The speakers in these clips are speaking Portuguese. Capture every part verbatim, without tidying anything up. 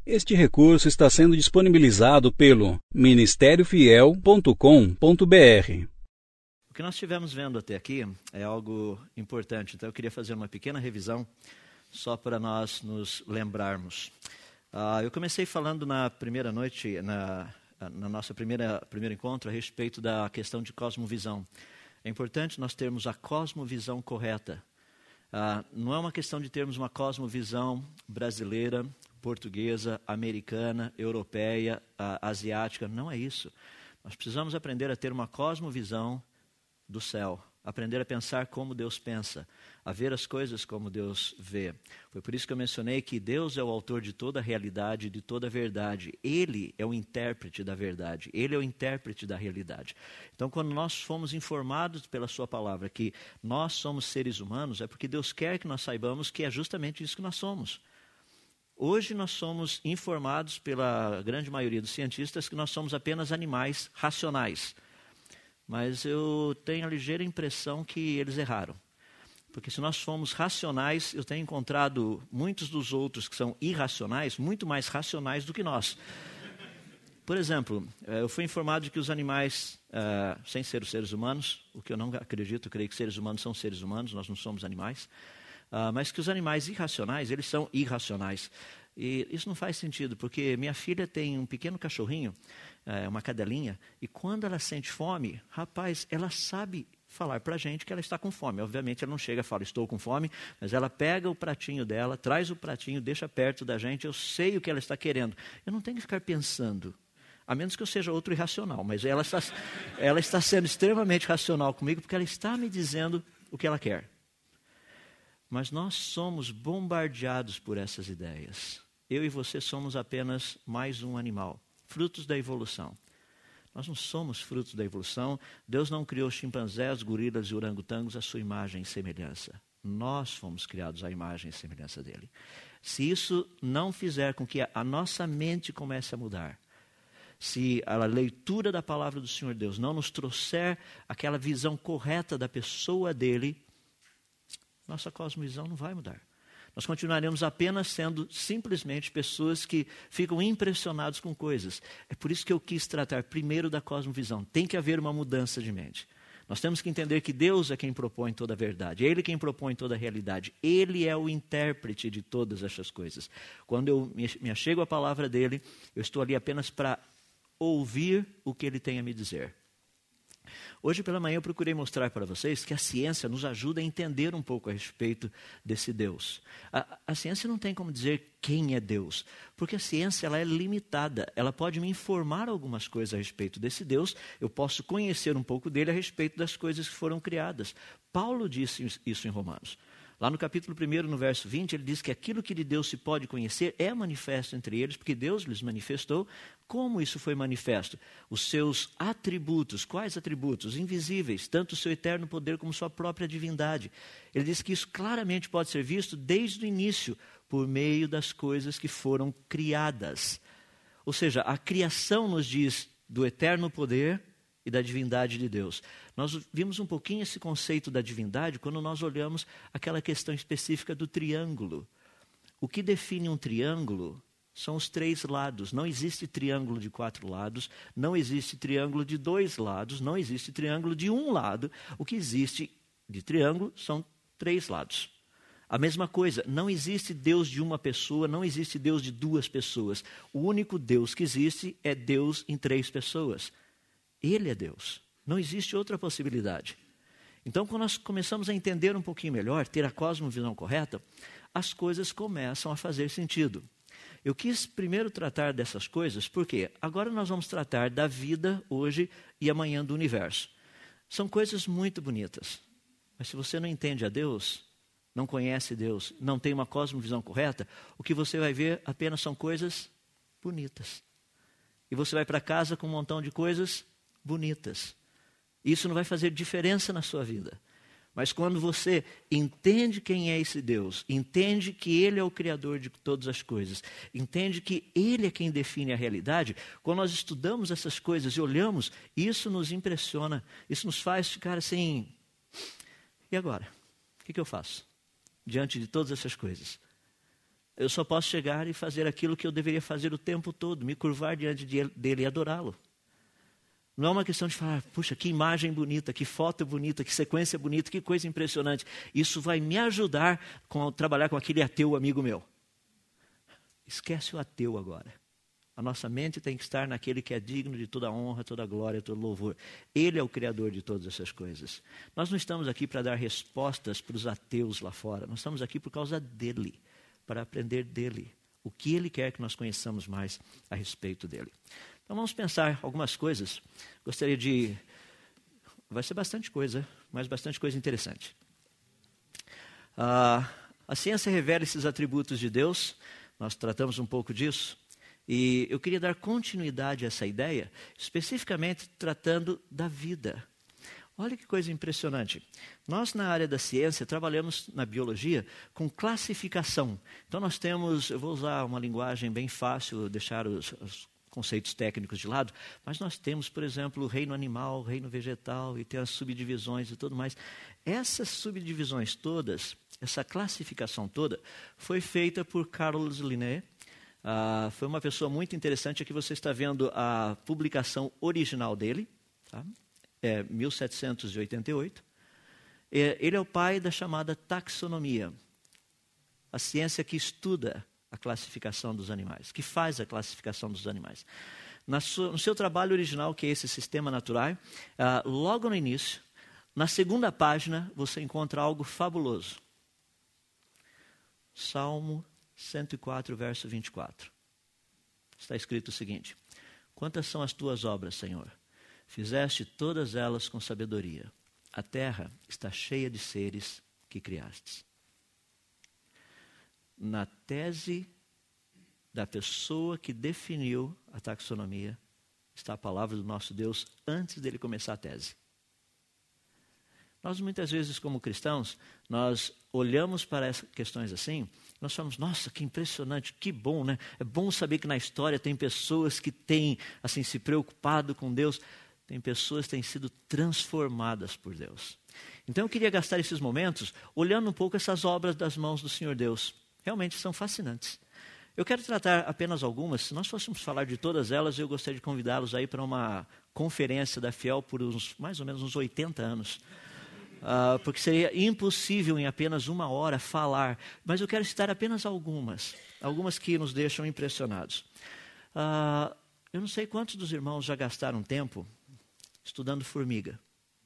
Este recurso está sendo disponibilizado pelo ministério fiel ponto com ponto br. O que nós estivemos vendo até aqui é algo importante, então eu queria fazer uma pequena revisão só para nós nos lembrarmos. Uh, eu comecei falando na primeira noite, na, na nossa primeira primeiro encontro, a respeito da questão de cosmovisão. É importante nós termos a cosmovisão correta. Uh, não é uma questão de termos uma cosmovisão brasileira, portuguesa, americana, europeia, uh, asiática. Não é isso. Nós precisamos aprender a ter uma cosmovisão do céu. Aprender a pensar como Deus pensa, a ver as coisas como Deus vê. Foi por isso que eu mencionei que Deus é o autor de toda a realidade, de toda a verdade. Ele é o intérprete da verdade, Ele é o intérprete da realidade. Então, quando nós fomos informados pela sua palavra que nós somos seres humanos, é porque Deus quer que nós saibamos que é justamente isso que nós somos. Hoje nós somos informados pela grande maioria dos cientistas que nós somos apenas animais racionais. Mas eu tenho a ligeira impressão que eles erraram. Porque se nós formos racionais, eu tenho encontrado muitos dos outros que são irracionais, muito mais racionais do que nós. Por exemplo, eu fui informado de que os animais, uh, sem ser os seres humanos, o que eu não acredito, eu creio que seres humanos são seres humanos, nós não somos animais, uh, mas que os animais irracionais, eles são irracionais. E isso não faz sentido, porque minha filha tem um pequeno cachorrinho, é, uma cadelinha, e quando ela sente fome, rapaz, ela sabe falar para a gente que ela está com fome. Obviamente ela não chega e fala, estou com fome, mas ela pega o pratinho dela, traz o pratinho, deixa perto da gente, eu sei o que ela está querendo. Eu não tenho que ficar pensando, a menos que eu seja outro irracional, mas ela está, ela está sendo extremamente racional comigo, porque ela está me dizendo o que ela quer. Mas nós somos bombardeados por essas ideias. Eu e você somos apenas mais um animal, frutos da evolução. Nós não somos frutos da evolução. Deus não criou chimpanzés, gorilas e orangotangos à sua imagem e semelhança. Nós fomos criados à imagem e semelhança dele. Se isso não fizer com que a nossa mente comece a mudar, se a leitura da palavra do Senhor Deus não nos trouxer aquela visão correta da pessoa dele, nossa cosmovisão não vai mudar. Nós continuaremos apenas sendo simplesmente pessoas que ficam impressionados com coisas. É por isso que eu quis tratar primeiro da cosmovisão. Tem que haver uma mudança de mente. Nós temos que entender que Deus é quem propõe toda a verdade. É Ele quem propõe toda a realidade. Ele é o intérprete de todas essas coisas. Quando eu me achego à palavra dEle, eu estou ali apenas para ouvir o que Ele tem a me dizer. Hoje pela manhã eu procurei mostrar para vocês que a ciência nos ajuda a entender um pouco a respeito desse Deus. A, a ciência não tem como dizer quem é Deus, porque a ciência ela é limitada. Ela pode me informar algumas coisas a respeito desse Deus, eu posso conhecer um pouco dele a respeito das coisas que foram criadas. Paulo disse isso em Romanos. Lá no capítulo primeiro, no verso vinte, ele diz que aquilo que de Deus se pode conhecer é manifesto entre eles, porque Deus lhes manifestou. Como isso foi manifesto? Os seus atributos. Quais atributos? Invisíveis, tanto o seu eterno poder como sua própria divindade. Ele diz que isso claramente pode ser visto desde o início, por meio das coisas que foram criadas. Ou seja, a criação nos diz do eterno poder e da divindade de Deus. Nós vimos um pouquinho esse conceito da divindade quando nós olhamos aquela questão específica do triângulo. O que define um triângulo são os três lados. Não existe triângulo de quatro lados, não existe triângulo de dois lados, não existe triângulo de um lado. O que existe de triângulo são três lados. A mesma coisa, não existe Deus de uma pessoa, não existe Deus de duas pessoas. O único Deus que existe é Deus em três pessoas. Ele é Deus. Não existe outra possibilidade. Então, quando nós começamos a entender um pouquinho melhor, ter a cosmovisão correta, as coisas começam a fazer sentido. Eu quis primeiro tratar dessas coisas, porque agora nós vamos tratar da vida hoje e amanhã do universo. São coisas muito bonitas. Mas se você não entende a Deus, não conhece Deus, não tem uma cosmovisão correta, o que você vai ver apenas são coisas bonitas. E você vai para casa com um montão de coisas bonitas. Isso não vai fazer diferença na sua vida. Mas quando você entende quem é esse Deus, entende que Ele é o Criador de todas as coisas, entende que Ele é quem define a realidade, quando nós estudamos essas coisas e olhamos, isso nos impressiona, isso nos faz ficar assim, e agora? O que, que eu faço diante de todas essas coisas? Eu só posso chegar e fazer aquilo que eu deveria fazer o tempo todo, me curvar diante de ele, dele e adorá-lo. Não é uma questão de falar, puxa, que imagem bonita, que foto bonita, que sequência bonita, que coisa impressionante. Isso vai me ajudar a trabalhar com aquele ateu amigo meu. Esquece o ateu agora. A nossa mente tem que estar naquele que é digno de toda honra, toda glória, todo louvor. Ele é o Criador de todas essas coisas. Nós não estamos aqui para dar respostas para os ateus lá fora. Nós estamos aqui por causa dele, para aprender dele. O que ele quer que nós conheçamos mais a respeito dele. Então vamos pensar algumas coisas. Gostaria de... Vai ser bastante coisa, mas bastante coisa interessante. Ah, a ciência revela esses atributos de Deus. Nós tratamos um pouco disso. E eu queria dar continuidade a essa ideia, especificamente tratando da vida. Olha que coisa impressionante. Nós, na área da ciência, trabalhamos na biologia com classificação. Então, nós temos, eu vou usar uma linguagem bem fácil, deixar os, os conceitos técnicos de lado, mas nós temos, por exemplo, o reino animal, o reino vegetal, e tem as subdivisões e tudo mais. Essas subdivisões todas, essa classificação toda, foi feita por Carlos Linné. Uh, foi uma pessoa muito interessante. Aqui você está vendo a publicação original dele, tá? É mil setecentos e oitenta e oito. É, ele é o pai da chamada taxonomia, a ciência que estuda a classificação dos animais, que faz a classificação dos animais. Na sua, no seu trabalho original, que é esse Sistema Naturae, uh, logo no início, na segunda página, você encontra algo fabuloso. Salmo cento e quatro, verso vinte e quatro. Está escrito o seguinte: quantas são as tuas obras, Senhor? Fizeste todas elas com sabedoria. A terra está cheia de seres que criastes. Na tese da pessoa que definiu a taxonomia, está a palavra do nosso Deus antes dele começar a tese. Nós muitas vezes, como cristãos, nós olhamos para essas questões assim, nós falamos, nossa, que impressionante, que bom, né? É bom saber que na história tem pessoas que têm, assim, se preocupado com Deus, tem pessoas que têm sido transformadas por Deus. Então eu queria gastar esses momentos olhando um pouco essas obras das mãos do Senhor Deus. Realmente são fascinantes. Eu quero tratar apenas algumas. Se nós fôssemos falar de todas elas, eu gostaria de convidá-los aí para uma conferência da Fiel por uns, mais ou menos uns oitenta anos. Uh, porque seria impossível em apenas uma hora falar, mas eu quero citar apenas algumas, algumas que nos deixam impressionados. Uh, eu não sei quantos dos irmãos já gastaram tempo estudando formiga.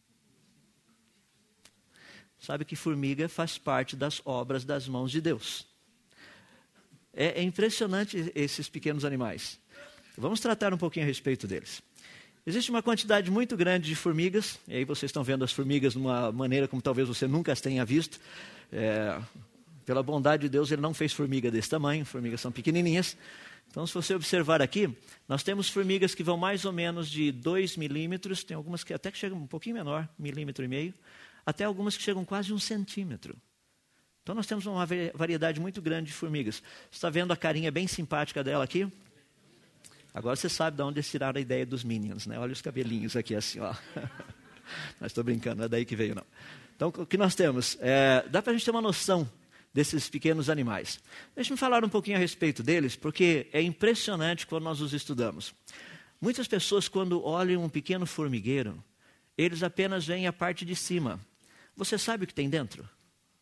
Sabe que formiga faz parte das obras das mãos de Deus. É, é impressionante esses pequenos animais. Vamos tratar um pouquinho a respeito deles. Existe uma quantidade muito grande de formigas, e aí vocês estão vendo as formigas de uma maneira como talvez você nunca as tenha visto. É, pela bondade de Deus, ele não fez formiga desse tamanho, formigas são pequenininhas. Então, se você observar aqui, nós temos formigas que vão mais ou menos de dois milímetros, tem algumas que até que chegam um pouquinho menor, milímetro e meio, até algumas que chegam quase um centímetro. Então, nós temos uma variedade muito grande de formigas. Você está vendo a carinha bem simpática dela aqui? Agora você sabe de onde eles tiraram a ideia dos Minions, né? Olha os cabelinhos aqui assim, ó. Mas estou brincando, não é daí que veio, não. Então, o que nós temos? É, dá para a gente ter uma noção desses pequenos animais. Deixa-me falar um pouquinho a respeito deles, porque é impressionante quando nós os estudamos. Muitas pessoas, quando olham um pequeno formigueiro, eles apenas veem a parte de cima. Você sabe o que tem dentro?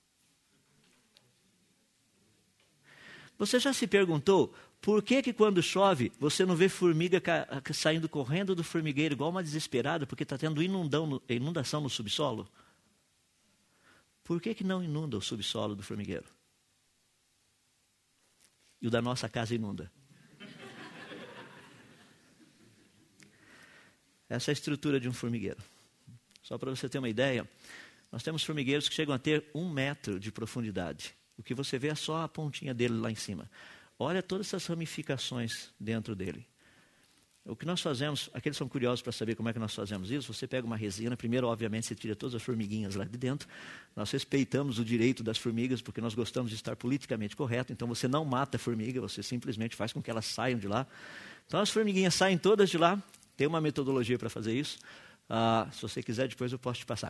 Você já se perguntou por que que quando chove você não vê formiga ca- saindo correndo do formigueiro igual uma desesperada porque está tendo inundão, inundação no subsolo? Por que que não inunda o subsolo do formigueiro? E o da nossa casa inunda? Essa é a estrutura de um formigueiro. Só para você ter uma ideia, nós temos formigueiros que chegam a ter um metro de profundidade. O que você vê é só a pontinha dele lá em cima. Olha todas essas ramificações dentro dele. O que nós fazemos, aqueles são curiosos para saber como é que nós fazemos isso, você pega uma resina, primeiro, obviamente, você tira todas as formiguinhas lá de dentro. Nós respeitamos o direito das formigas, porque nós gostamos de estar politicamente correto, então você não mata a formiga, você simplesmente faz com que elas saiam de lá. Então as formiguinhas saem todas de lá, tem uma metodologia para fazer isso. Ah, se você quiser, depois eu posso te passar.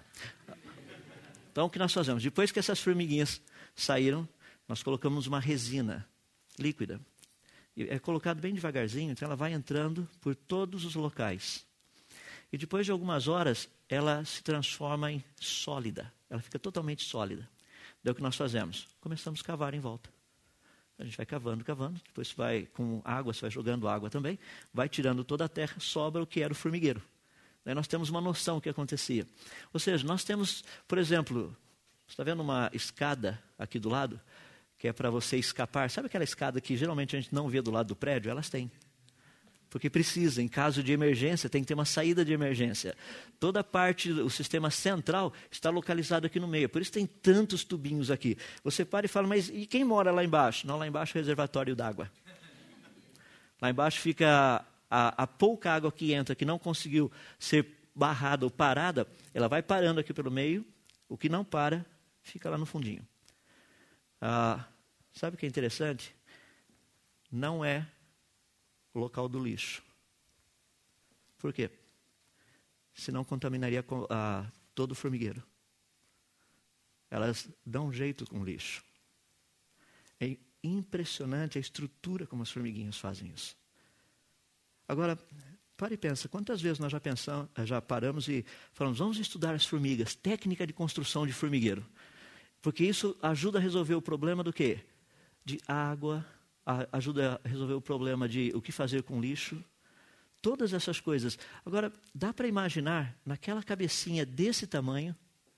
Então o que nós fazemos? Depois que essas formiguinhas saíram, nós colocamos uma resina líquida. E é colocado bem devagarzinho, então ela vai entrando por todos os locais. E depois de algumas horas, ela se transforma em sólida. Ela fica totalmente sólida. Daí o que nós fazemos? Começamos a cavar em volta. A gente vai cavando, cavando, depois vai com água, você vai jogando água também, vai tirando toda a terra, sobra o que era o formigueiro. Daí nós temos uma noção do que acontecia. Ou seja, nós temos, por exemplo, você está vendo uma escada aqui do lado, que é para você escapar. Sabe aquela escada que geralmente a gente não vê do lado do prédio? Elas têm. Porque precisa, em caso de emergência, tem que ter uma saída de emergência. Toda a parte, o sistema central está localizado aqui no meio. Por isso tem tantos tubinhos aqui. Você para e fala, mas e quem mora lá embaixo? Não, lá embaixo é o reservatório d'água. Lá embaixo fica a, a pouca água que entra, que não conseguiu ser barrada ou parada, ela vai parando aqui pelo meio. O que não para, fica lá no fundinho. Ah, sabe o que é interessante? Não é o local do lixo. Por quê? Senão contaminaria ah, todo o formigueiro. Elas dão jeito com o lixo. É impressionante a estrutura como as formiguinhas fazem isso. Agora, pare e pensa, quantas vezes nós já pensamos, já paramos e falamos, vamos estudar as formigas, técnica de construção de formigueiro. Porque isso ajuda a resolver o problema do quê? De água, a, ajuda a resolver o problema de o que fazer com lixo. Todas essas coisas. Agora, dá para imaginar, naquela cabecinha desse tamanho,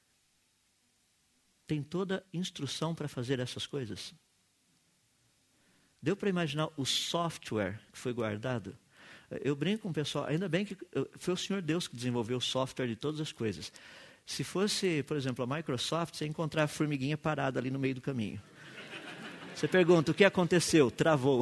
tem toda instrução para fazer essas coisas? Deu para imaginar o software que foi guardado? Eu brinco com o pessoal, ainda bem que foi o Senhor Deus que desenvolveu o software de todas as coisas. Se fosse, por exemplo, a Microsoft, você ia encontrar a formiguinha parada ali no meio do caminho. Você pergunta, o que aconteceu? Travou.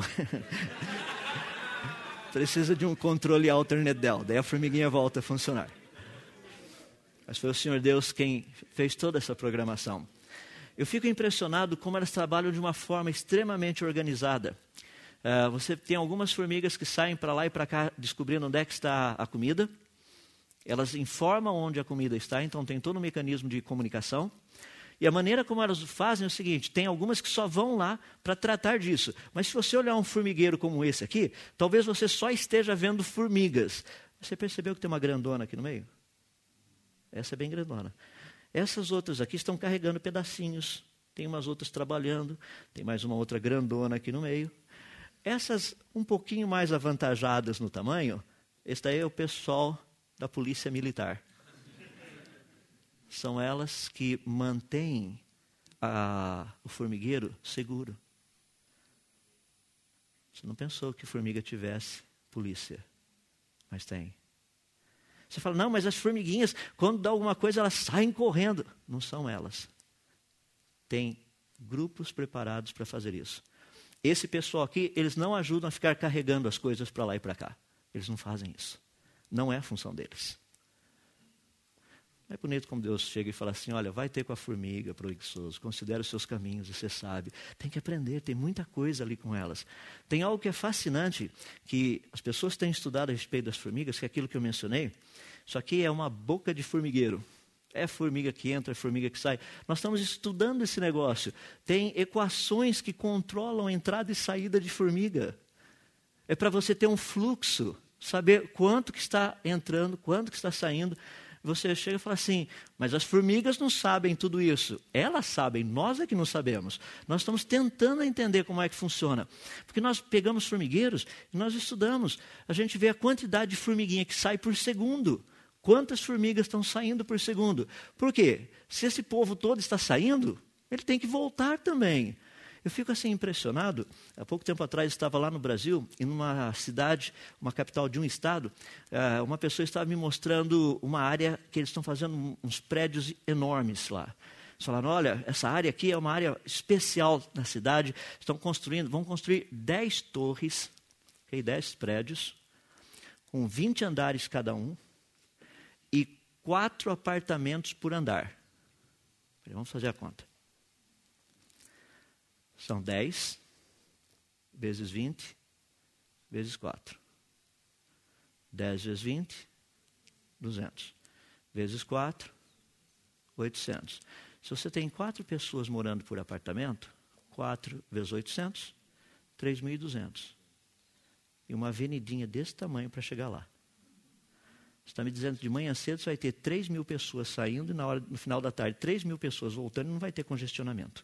Precisa de um controle alternate dela, daí a formiguinha volta a funcionar. Mas foi o Senhor Deus quem fez toda essa programação. Eu fico impressionado como elas trabalham de uma forma extremamente organizada. Uh, você tem algumas formigas que saem para lá e para cá descobrindo onde é que está a comida. Elas informam onde a comida está, então tem todo um mecanismo de comunicação. E a maneira como elas fazem é o seguinte, tem algumas que só vão lá para tratar disso. Mas se você olhar um formigueiro como esse aqui, talvez você só esteja vendo formigas. Você percebeu que tem uma grandona aqui no meio? Essa é bem grandona. Essas outras aqui estão carregando pedacinhos. Tem umas outras trabalhando. Tem mais uma outra grandona aqui no meio. Essas um pouquinho mais avantajadas no tamanho, esse daí é o pessoal da polícia militar. São elas que mantêm a, o formigueiro seguro. Você não pensou que formiga tivesse polícia, mas tem. Você fala, não, mas as formiguinhas, quando dá alguma coisa, elas saem correndo. Não são elas. Tem grupos preparados para fazer isso. Esse pessoal aqui, eles não ajudam a ficar carregando as coisas para lá e para cá. Eles não fazem isso. Não é a função deles. Não é bonito como Deus chega e fala assim, olha, vai ter com a formiga, preguiçoso, considera os seus caminhos e você sabe. Tem que aprender, tem muita coisa ali com elas. Tem algo que é fascinante, que as pessoas têm estudado a respeito das formigas, que é aquilo que eu mencionei. Isso aqui é uma boca de formigueiro. É formiga que entra, é formiga que sai. Nós estamos estudando esse negócio. Tem equações que controlam a entrada e saída de formiga. É para você ter um fluxo, saber quanto que está entrando, quanto que está saindo. Você chega e fala assim, mas as formigas não sabem tudo isso. Elas sabem, nós é que não sabemos. Nós estamos tentando entender como é que funciona. Porque nós pegamos formigueiros e nós estudamos. A gente vê a quantidade de formiguinha que sai por segundo. Quantas formigas estão saindo por segundo? Por quê? Se esse povo todo está saindo, ele tem que voltar também. Eu fico assim impressionado. Há pouco tempo atrás estava lá no Brasil, em uma cidade, uma capital de um estado, uma pessoa estava me mostrando uma área que eles estão fazendo uns prédios enormes lá. Eles falaram, olha, essa área aqui é uma área especial na cidade, estão construindo, vão construir dez torres, okay, dez prédios, com vinte andares cada um, e quatro apartamentos por andar. Vamos fazer a conta. São dez vezes vinte vezes quatro. dez vezes vinte, duzentos. Vezes quatro, oitocentos. Se você tem quatro pessoas morando por apartamento, quatro vezes oitocentos, três mil e duzentos. E uma avenidinha desse tamanho para chegar lá. Você está me dizendo que de manhã cedo você vai ter três mil pessoas saindo e na hora, no final da tarde três mil pessoas voltando e não vai ter congestionamento.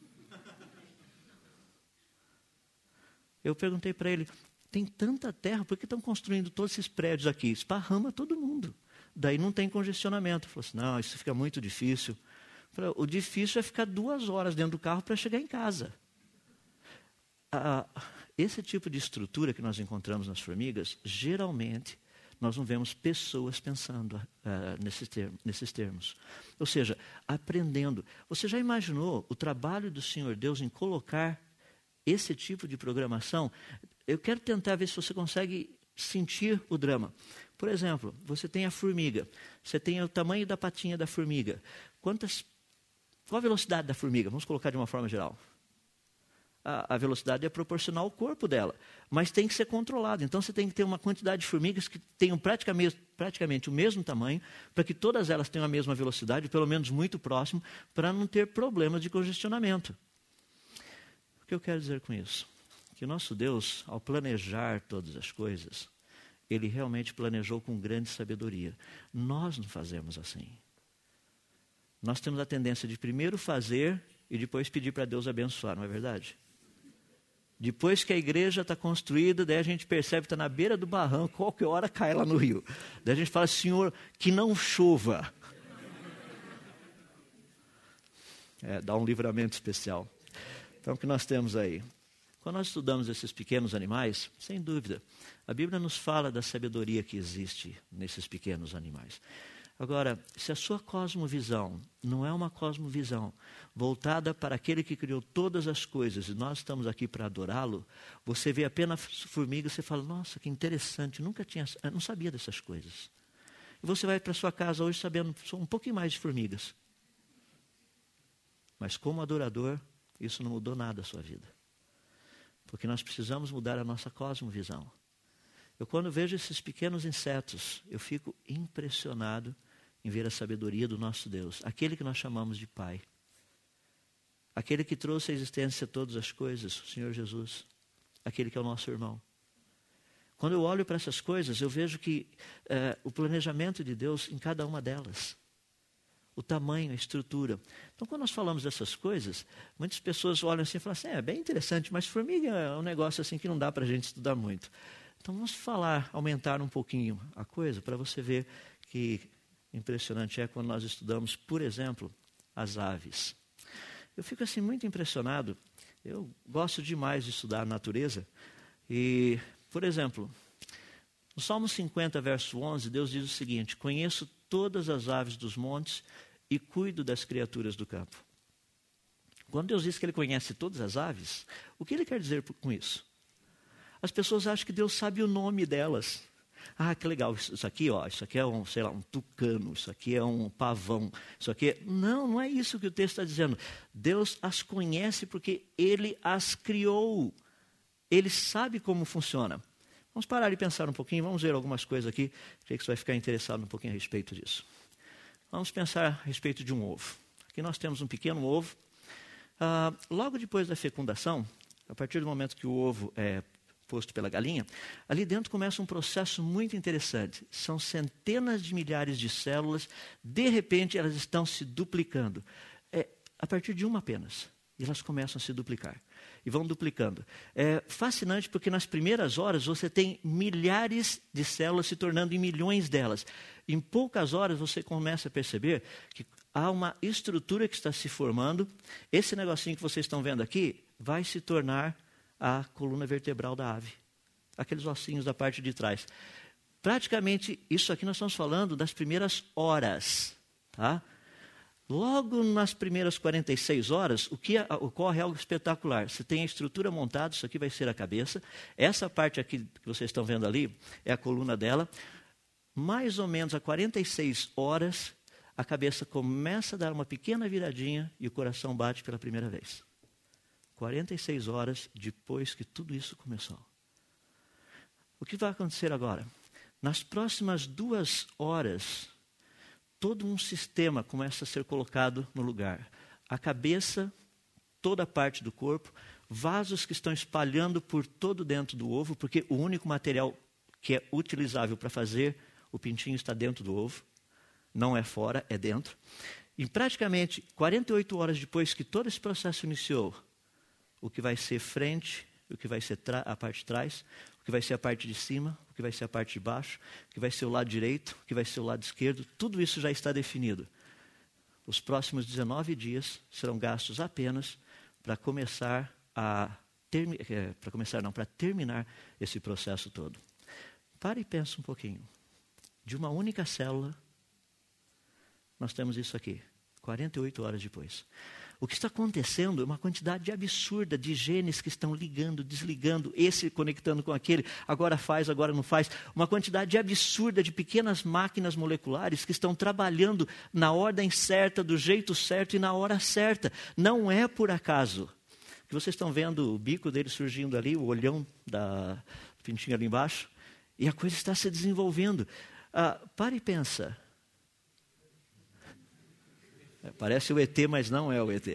Eu perguntei para ele, tem tanta terra, por que estão construindo todos esses prédios aqui? Esparrama todo mundo. Daí não tem congestionamento. Ele falou assim, não, isso fica muito difícil. Eu falei, o difícil é ficar duas horas dentro do carro para chegar em casa. Ah, esse tipo de estrutura que nós encontramos nas formigas, geralmente nós não vemos pessoas pensando uh, nesses, termos, nesses termos. Ou seja, aprendendo. Você já imaginou o trabalho do Senhor Deus em colocar esse tipo de programação? Eu quero tentar ver se você consegue sentir o drama. Por exemplo, você tem a formiga. Você tem o tamanho da patinha da formiga. Quantas, qual a velocidade da formiga? Vamos colocar de uma forma geral. A, a velocidade é proporcional ao corpo dela, mas tem que ser controlado. Então você tem que ter uma quantidade de formigas que tenham praticamente, praticamente o mesmo tamanho, para que todas elas tenham a mesma velocidade, pelo menos muito próximo, para não ter problemas de congestionamento. O que eu quero dizer com isso? Que o nosso Deus, ao planejar todas as coisas, Ele realmente planejou com grande sabedoria. Nós não fazemos assim. Nós temos a tendência de primeiro fazer e depois pedir para Deus abençoar, não é verdade? Depois que a igreja está construída, daí a gente percebe que está na beira do barranco, qualquer hora cai lá no rio. Daí a gente fala, Senhor, que não chova. É, dá um livramento especial. Então, o que nós temos aí? Quando nós estudamos esses pequenos animais, sem dúvida, a Bíblia nos fala da sabedoria que existe nesses pequenos animais. Agora, se a sua cosmovisão não é uma cosmovisão voltada para aquele que criou todas as coisas e nós estamos aqui para adorá-lo, você vê apenas formigas e você fala, nossa, que interessante, nunca tinha, eu não sabia dessas coisas. E você vai para sua casa hoje sabendo um pouquinho mais de formigas. Mas como adorador, isso não mudou nada a sua vida. Porque nós precisamos mudar a nossa cosmovisão. Eu quando vejo esses pequenos insetos, eu fico impressionado em ver a sabedoria do nosso Deus, aquele que nós chamamos de Pai, aquele que trouxe à existência todas as coisas, o Senhor Jesus, aquele que é o nosso irmão. Quando eu olho para essas coisas, eu vejo que eh, o planejamento de Deus em cada uma delas, o tamanho, a estrutura. Então, quando nós falamos dessas coisas, muitas pessoas olham assim e falam assim, é bem interessante, mas formiga é um negócio assim que não dá para a gente estudar muito. Então, vamos falar, aumentar um pouquinho a coisa, para você ver que impressionante é quando nós estudamos, por exemplo, as aves. Eu fico assim muito impressionado, eu gosto demais de estudar a natureza, e, por exemplo, no Salmo cinquenta, verso onze, Deus diz o seguinte, conheço todas as aves dos montes e cuido das criaturas do campo. Quando Deus diz que Ele conhece todas as aves, o que Ele quer dizer com isso? As pessoas acham que Deus sabe o nome delas. Ah, que legal, isso aqui, ó, isso aqui é um, sei lá, um tucano, isso aqui é um pavão, isso aqui é... Não, não é isso que o texto está dizendo. Deus as conhece porque Ele as criou. Ele sabe como funciona. Vamos parar e pensar um pouquinho, vamos ver algumas coisas aqui, creio que você vai ficar interessado um pouquinho a respeito disso. Vamos pensar a respeito de um ovo. Aqui nós temos um pequeno ovo. Ah, logo depois da fecundação, a partir do momento que o ovo é posto pela galinha, ali dentro começa um processo muito interessante. São centenas de milhares de células, de repente elas estão se duplicando. É, a partir de uma apenas, e elas começam a se duplicar. E vão duplicando. É fascinante porque nas primeiras horas você tem milhares de células se tornando em milhões delas. Em poucas horas você começa a perceber que há uma estrutura que está se formando. Esse negocinho que vocês estão vendo aqui vai se tornar a coluna vertebral da ave. Aqueles ossinhos da parte de trás. Praticamente, isso aqui nós estamos falando das primeiras horas. Tá? Logo nas primeiras quarenta e seis horas, o que ocorre é algo espetacular. Você tem a estrutura montada, isso aqui vai ser a cabeça. Essa parte aqui que vocês estão vendo ali é a coluna dela. Mais ou menos a quarenta e seis horas, a cabeça começa a dar uma pequena viradinha e o coração bate pela primeira vez. quarenta e seis horas depois que tudo isso começou. O que vai acontecer agora? Nas próximas duas horas, todo um sistema começa a ser colocado no lugar. A cabeça, toda a parte do corpo, vasos que estão espalhando por todo dentro do ovo, porque o único material que é utilizável para fazer o pintinho está dentro do ovo, não é fora, é dentro. E praticamente quarenta e oito horas depois que todo esse processo iniciou, o que vai ser frente, o que vai ser a parte de trás, o que vai ser a parte de cima, o que vai ser a parte de baixo, o que vai ser o lado direito, o que vai ser o lado esquerdo, tudo isso já está definido. Os próximos dezenove dias serão gastos apenas para começar a termi- é, para começar não, para terminar esse processo todo. Pare e pense um pouquinho. De uma única célula, nós temos isso aqui, quarenta e oito horas depois. O que está acontecendo é uma quantidade absurda de genes que estão ligando, desligando, esse conectando com aquele, agora faz, agora não faz. Uma quantidade absurda de pequenas máquinas moleculares que estão trabalhando na ordem certa, do jeito certo e na hora certa. Não é por acaso que vocês estão vendo o bico dele surgindo ali, o olhão da do pintinho ali embaixo, e a coisa está se desenvolvendo. Ah, pare e pensa. Parece o E T, mas não é o E T.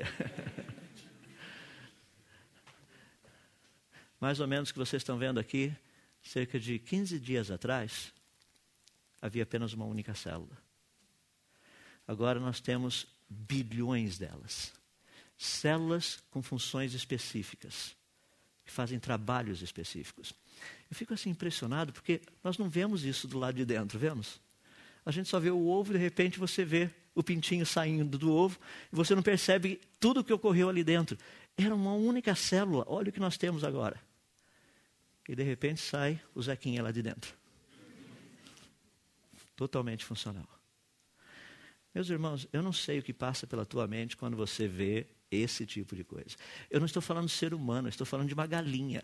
Mais ou menos o que vocês estão vendo aqui, cerca de quinze dias atrás, havia apenas uma única célula. Agora nós temos bilhões delas. Células com funções específicas, que fazem trabalhos específicos. Eu fico assim impressionado porque nós não vemos isso do lado de dentro, vemos? A gente só vê o ovo e de repente você vê o pintinho saindo do ovo e você não percebe tudo o que ocorreu ali dentro. Era uma única célula, olha o que nós temos agora. E de repente sai o Zequinha lá de dentro. Totalmente funcional. Meus irmãos, eu não sei o que passa pela tua mente quando você vê esse tipo de coisa. Eu não estou falando de ser humano, eu estou falando de uma galinha.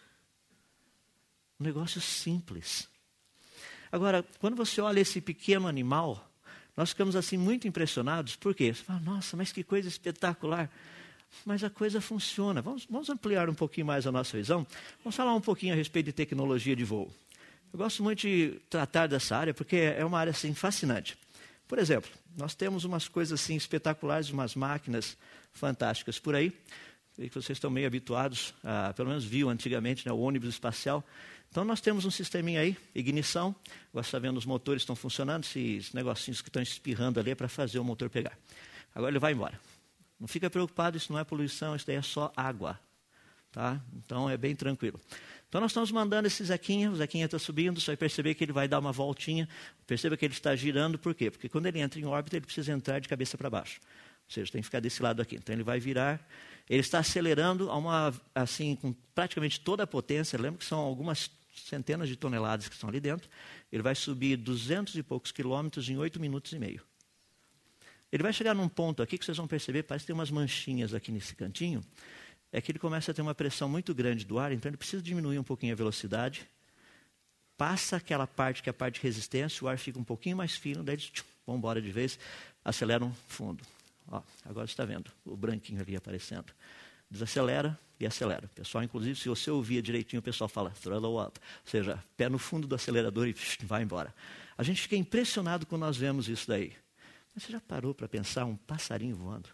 Um negócio simples. Agora, quando você olha esse pequeno animal, nós ficamos assim muito impressionados. Por quê? Você fala, nossa, mas que coisa espetacular. Mas a coisa funciona. Vamos, vamos ampliar um pouquinho mais a nossa visão. Vamos falar um pouquinho a respeito de tecnologia de voo. Eu gosto muito de tratar dessa área porque é uma área assim, fascinante. Por exemplo, nós temos umas coisas assim espetaculares, umas máquinas fantásticas por aí. Que vocês estão meio habituados, a, pelo menos viu antigamente, né, o ônibus espacial. Então nós temos um sisteminha aí, ignição. Agora está vendo os motores estão funcionando, esses negocinhos que estão espirrando ali é para fazer o motor pegar. Agora ele vai embora. Não fica preocupado, isso não é poluição, isso daí é só água. Tá? Então é bem tranquilo. Então nós estamos mandando esse Zequinha, o Zequinha está subindo, você vai perceber que ele vai dar uma voltinha. Perceba que ele está girando, por quê? Porque quando ele entra em órbita, ele precisa entrar de cabeça para baixo. Ou seja, tem que ficar desse lado aqui. Então ele vai virar, ele está acelerando a uma, assim, com praticamente toda a potência. Lembra que são algumas centenas de toneladas que estão ali dentro. Ele vai subir duzentos e poucos quilômetros em oito minutos e meio. Ele vai chegar num ponto aqui que vocês vão perceber, parece que tem umas manchinhas aqui nesse cantinho. É que ele começa a ter uma pressão muito grande do ar, então ele precisa diminuir um pouquinho a velocidade. Passa aquela parte que é a parte de resistência, o ar fica um pouquinho mais fino, daí eles vão embora de vez, aceleram fundo. Ó, agora você está vendo o branquinho ali aparecendo. Desacelera e acelera. O pessoal, inclusive, se você ouvia direitinho, o pessoal fala throttle up, ou seja, pé no fundo do acelerador e vai embora. A gente fica impressionado quando nós vemos isso daí. Mas você já parou para pensar um passarinho voando?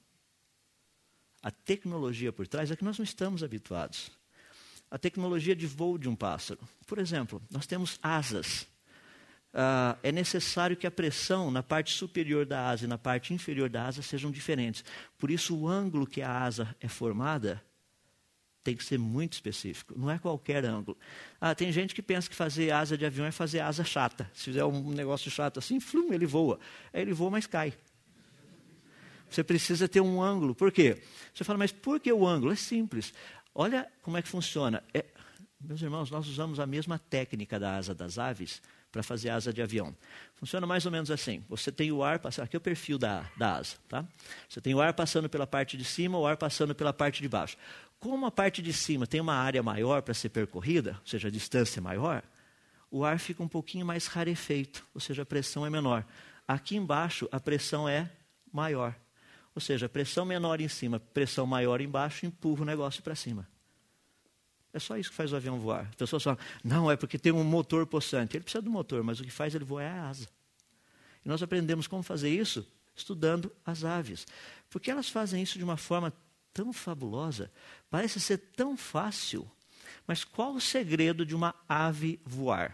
A tecnologia por trás é que nós não estamos habituados. A tecnologia de voo de um pássaro. Por exemplo, nós temos asas. Ah, é necessário que a pressão na parte superior da asa e na parte inferior da asa sejam diferentes. Por isso, o ângulo que a asa é formada tem que ser muito específico. Não é qualquer ângulo. Ah, tem gente que pensa que fazer asa de avião é fazer asa chata. Se fizer um negócio chato assim, flum, ele voa. Aí ele voa, mas cai. Você precisa ter um ângulo. Por quê? Você fala, mas por que o ângulo? É simples. Olha como é que funciona. É, meus irmãos, nós usamos a mesma técnica da asa das aves para fazer asa de avião. Funciona mais ou menos assim. Você tem o ar passando, aqui é o perfil da, da asa. Tá? Você tem o ar passando pela parte de cima, o ar passando pela parte de baixo. Como a parte de cima tem uma área maior para ser percorrida, ou seja, a distância é maior, o ar fica um pouquinho mais rarefeito, ou seja, a pressão é menor. Aqui embaixo, a pressão é maior. Ou seja, pressão menor em cima, pressão maior embaixo, empurra o negócio para cima. É só isso que faz o avião voar. As pessoas falam, não, é porque tem um motor possante. Ele precisa do motor, mas o que faz ele voar é a asa. E nós aprendemos como fazer isso estudando as aves. Porque elas fazem isso de uma forma tão fabulosa, parece ser tão fácil, mas qual o segredo de uma ave voar?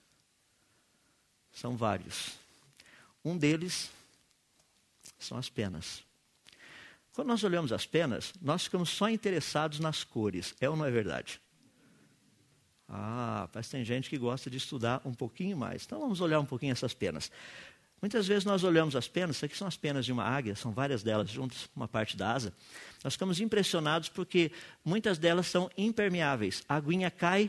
São vários. Um deles são as penas. Quando nós olhamos as penas, nós ficamos só interessados nas cores. É ou não é verdade? Ah, parece que tem gente que gosta de estudar um pouquinho mais. Então vamos olhar um pouquinho essas penas. Muitas vezes nós olhamos as penas, isso aqui são as penas de uma águia, são várias delas juntas, uma parte da asa. Nós ficamos impressionados porque muitas delas são impermeáveis. A aguinha cai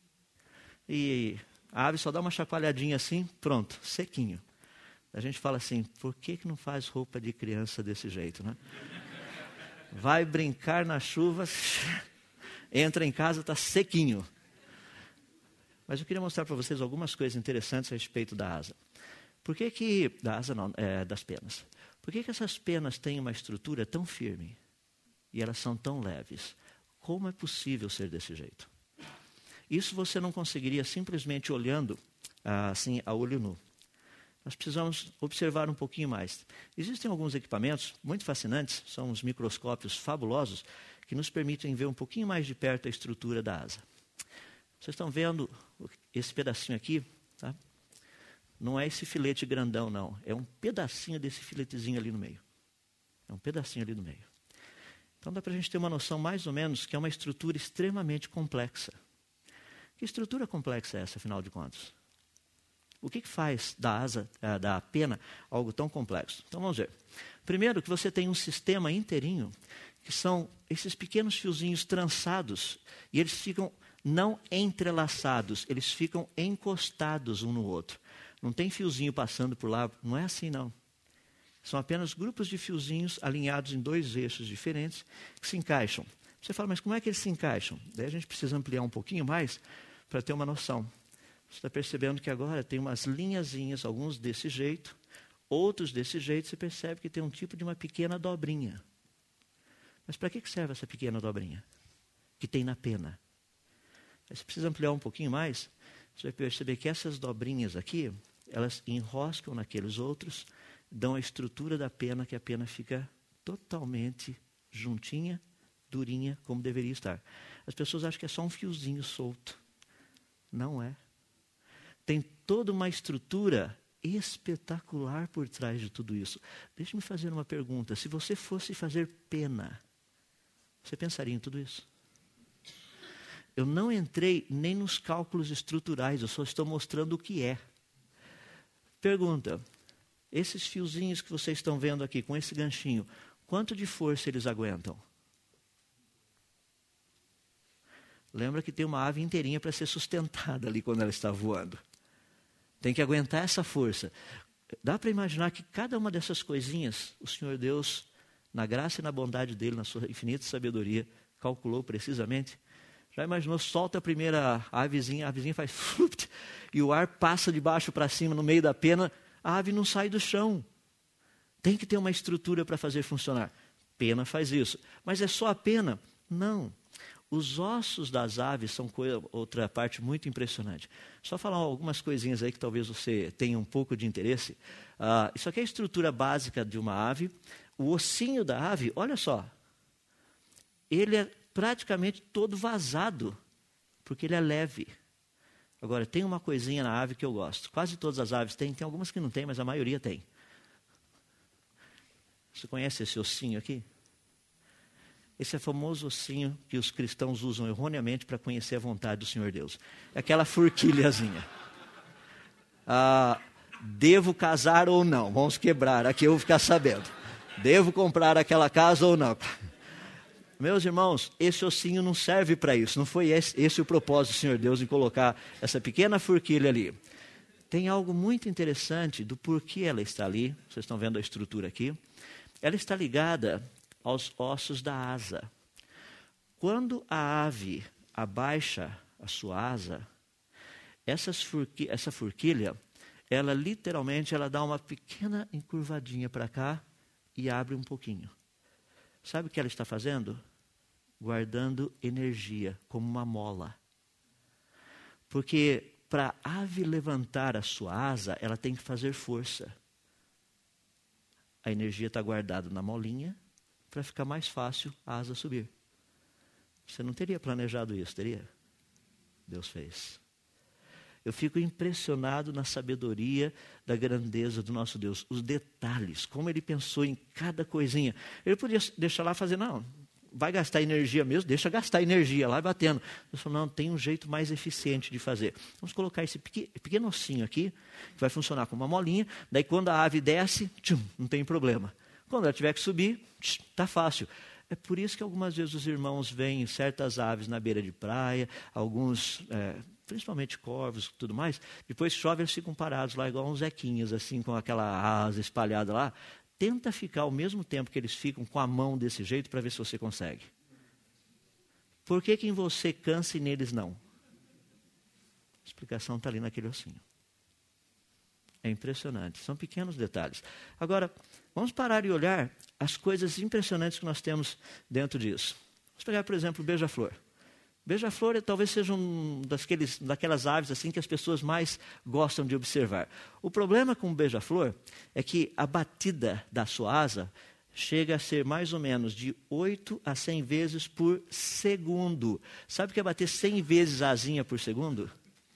e a ave só dá uma chacoalhadinha assim, pronto, sequinho. A gente fala assim, por que que não faz roupa de criança desse jeito, né? Vai brincar na chuva, entra em casa, está sequinho. Mas eu queria mostrar para vocês algumas coisas interessantes a respeito da asa. Por que que, da asa não, é, das penas. Por que que essas penas têm uma estrutura tão firme e elas são tão leves? Como é possível ser desse jeito? Isso você não conseguiria simplesmente olhando assim a olho nu. Nós precisamos observar um pouquinho mais. Existem alguns equipamentos muito fascinantes, são uns microscópios fabulosos, que nos permitem ver um pouquinho mais de perto a estrutura da asa. Vocês estão vendo esse pedacinho aqui? Tá? Não é esse filete grandão, não. É um pedacinho desse filetezinho ali no meio. É um pedacinho ali no meio. Então dá para a gente ter uma noção mais ou menos que é uma estrutura extremamente complexa. Que estrutura complexa é essa, afinal de contas? O que que faz da asa, da pena, algo tão complexo? Então vamos ver. Primeiro que você tem um sistema inteirinho, que são esses pequenos fiozinhos trançados, e eles ficam não entrelaçados, eles ficam encostados um no outro. Não tem fiozinho passando por lá, não é assim não. São apenas grupos de fiozinhos alinhados em dois eixos diferentes que se encaixam. Você fala, mas como é que eles se encaixam? Daí a gente precisa ampliar um pouquinho mais para ter uma noção. Você está percebendo que agora tem umas linhazinhas, alguns desse jeito, outros desse jeito, você percebe que tem um tipo de uma pequena dobrinha. Mas para que serve essa pequena dobrinha? Que tem na pena. Aí você precisa ampliar um pouquinho mais, você vai perceber que essas dobrinhas aqui, elas enroscam naqueles outros, dão a estrutura da pena, que a pena fica totalmente juntinha, durinha, como deveria estar. As pessoas acham que é só um fiozinho solto. Não é. Tem toda uma estrutura espetacular por trás de tudo isso. Deixe-me fazer uma pergunta. Se você fosse fazer pena, você pensaria em tudo isso? Eu não entrei nem nos cálculos estruturais, eu só estou mostrando o que é. Pergunta, esses fiozinhos que vocês estão vendo aqui, com esse ganchinho, quanto de força eles aguentam? Lembra que tem uma ave inteirinha para ser sustentada ali quando ela está voando. Tem que aguentar essa força. Dá para imaginar que cada uma dessas coisinhas, o Senhor Deus, na graça e na bondade dele, na sua infinita sabedoria, calculou precisamente? Já imaginou, solta a primeira avezinha, a avezinha faz flupt, e o ar passa de baixo para cima no meio da pena, a ave não sai do chão. Tem que ter uma estrutura para fazer funcionar. Pena faz isso. Mas é só a pena? Não. Os ossos das aves são coisa, outra parte muito impressionante. Só falar algumas coisinhas aí que talvez você tenha um pouco de interesse. Ah, isso aqui é a estrutura básica de uma ave. O ossinho da ave, olha só, ele é praticamente todo vazado, porque ele é leve. Agora, tem uma coisinha na ave que eu gosto. Quase todas as aves têm, tem algumas que não têm, mas a maioria tem. Você conhece esse ossinho aqui? Esse é o famoso ossinho que os cristãos usam erroneamente para conhecer a vontade do Senhor Deus. É aquela forquilhazinha. Ah, devo casar ou não? Vamos quebrar, aqui eu vou ficar sabendo. Devo comprar aquela casa ou não? Meus irmãos, esse ossinho não serve para isso. Não foi esse, esse o propósito do Senhor Deus em colocar essa pequena forquilha ali. Tem algo muito interessante do porquê ela está ali. Vocês estão vendo a estrutura aqui. Ela está ligada aos ossos da asa. Quando a ave abaixa a sua asa, essas forqui, essa forquilha, ela literalmente ela dá uma pequena encurvadinha para cá e abre um pouquinho. Sabe o que ela está fazendo? Guardando energia, como uma mola. Porque para a ave levantar a sua asa, ela tem que fazer força. A energia está guardada na molinha, para ficar mais fácil a asa subir. Você não teria planejado isso, teria? Deus fez. Eu fico impressionado na sabedoria da grandeza do nosso Deus. Os detalhes, como Ele pensou em cada coisinha. Ele podia deixar lá fazer, não, vai gastar energia mesmo, deixa gastar energia lá batendo. Eu falei, não, tem um jeito mais eficiente de fazer. Vamos colocar esse pequeno ossinho aqui, que vai funcionar como uma molinha. Daí quando a ave desce, tchum, não tem problema. Quando ela tiver que subir, está fácil. É por isso que algumas vezes os irmãos veem certas aves na beira de praia, alguns... É, principalmente corvos e tudo mais, depois chove, eles ficam parados lá, igual uns zequinhas, assim, com aquela asa espalhada lá. Tenta ficar ao mesmo tempo que eles ficam com a mão desse jeito, para ver se você consegue. Por que que em você cansa e neles não? A explicação está ali naquele ossinho. É impressionante, são pequenos detalhes. Agora, vamos parar e olhar as coisas impressionantes que nós temos dentro disso. Vamos pegar, por exemplo, o beija-flor. Beija-flor talvez seja um daqueles, daquelas aves assim que as pessoas mais gostam de observar. O problema com o beija-flor é que a batida da sua asa chega a ser mais ou menos de oito a cem vezes por segundo. Sabe o que é bater cem vezes a asinha por segundo?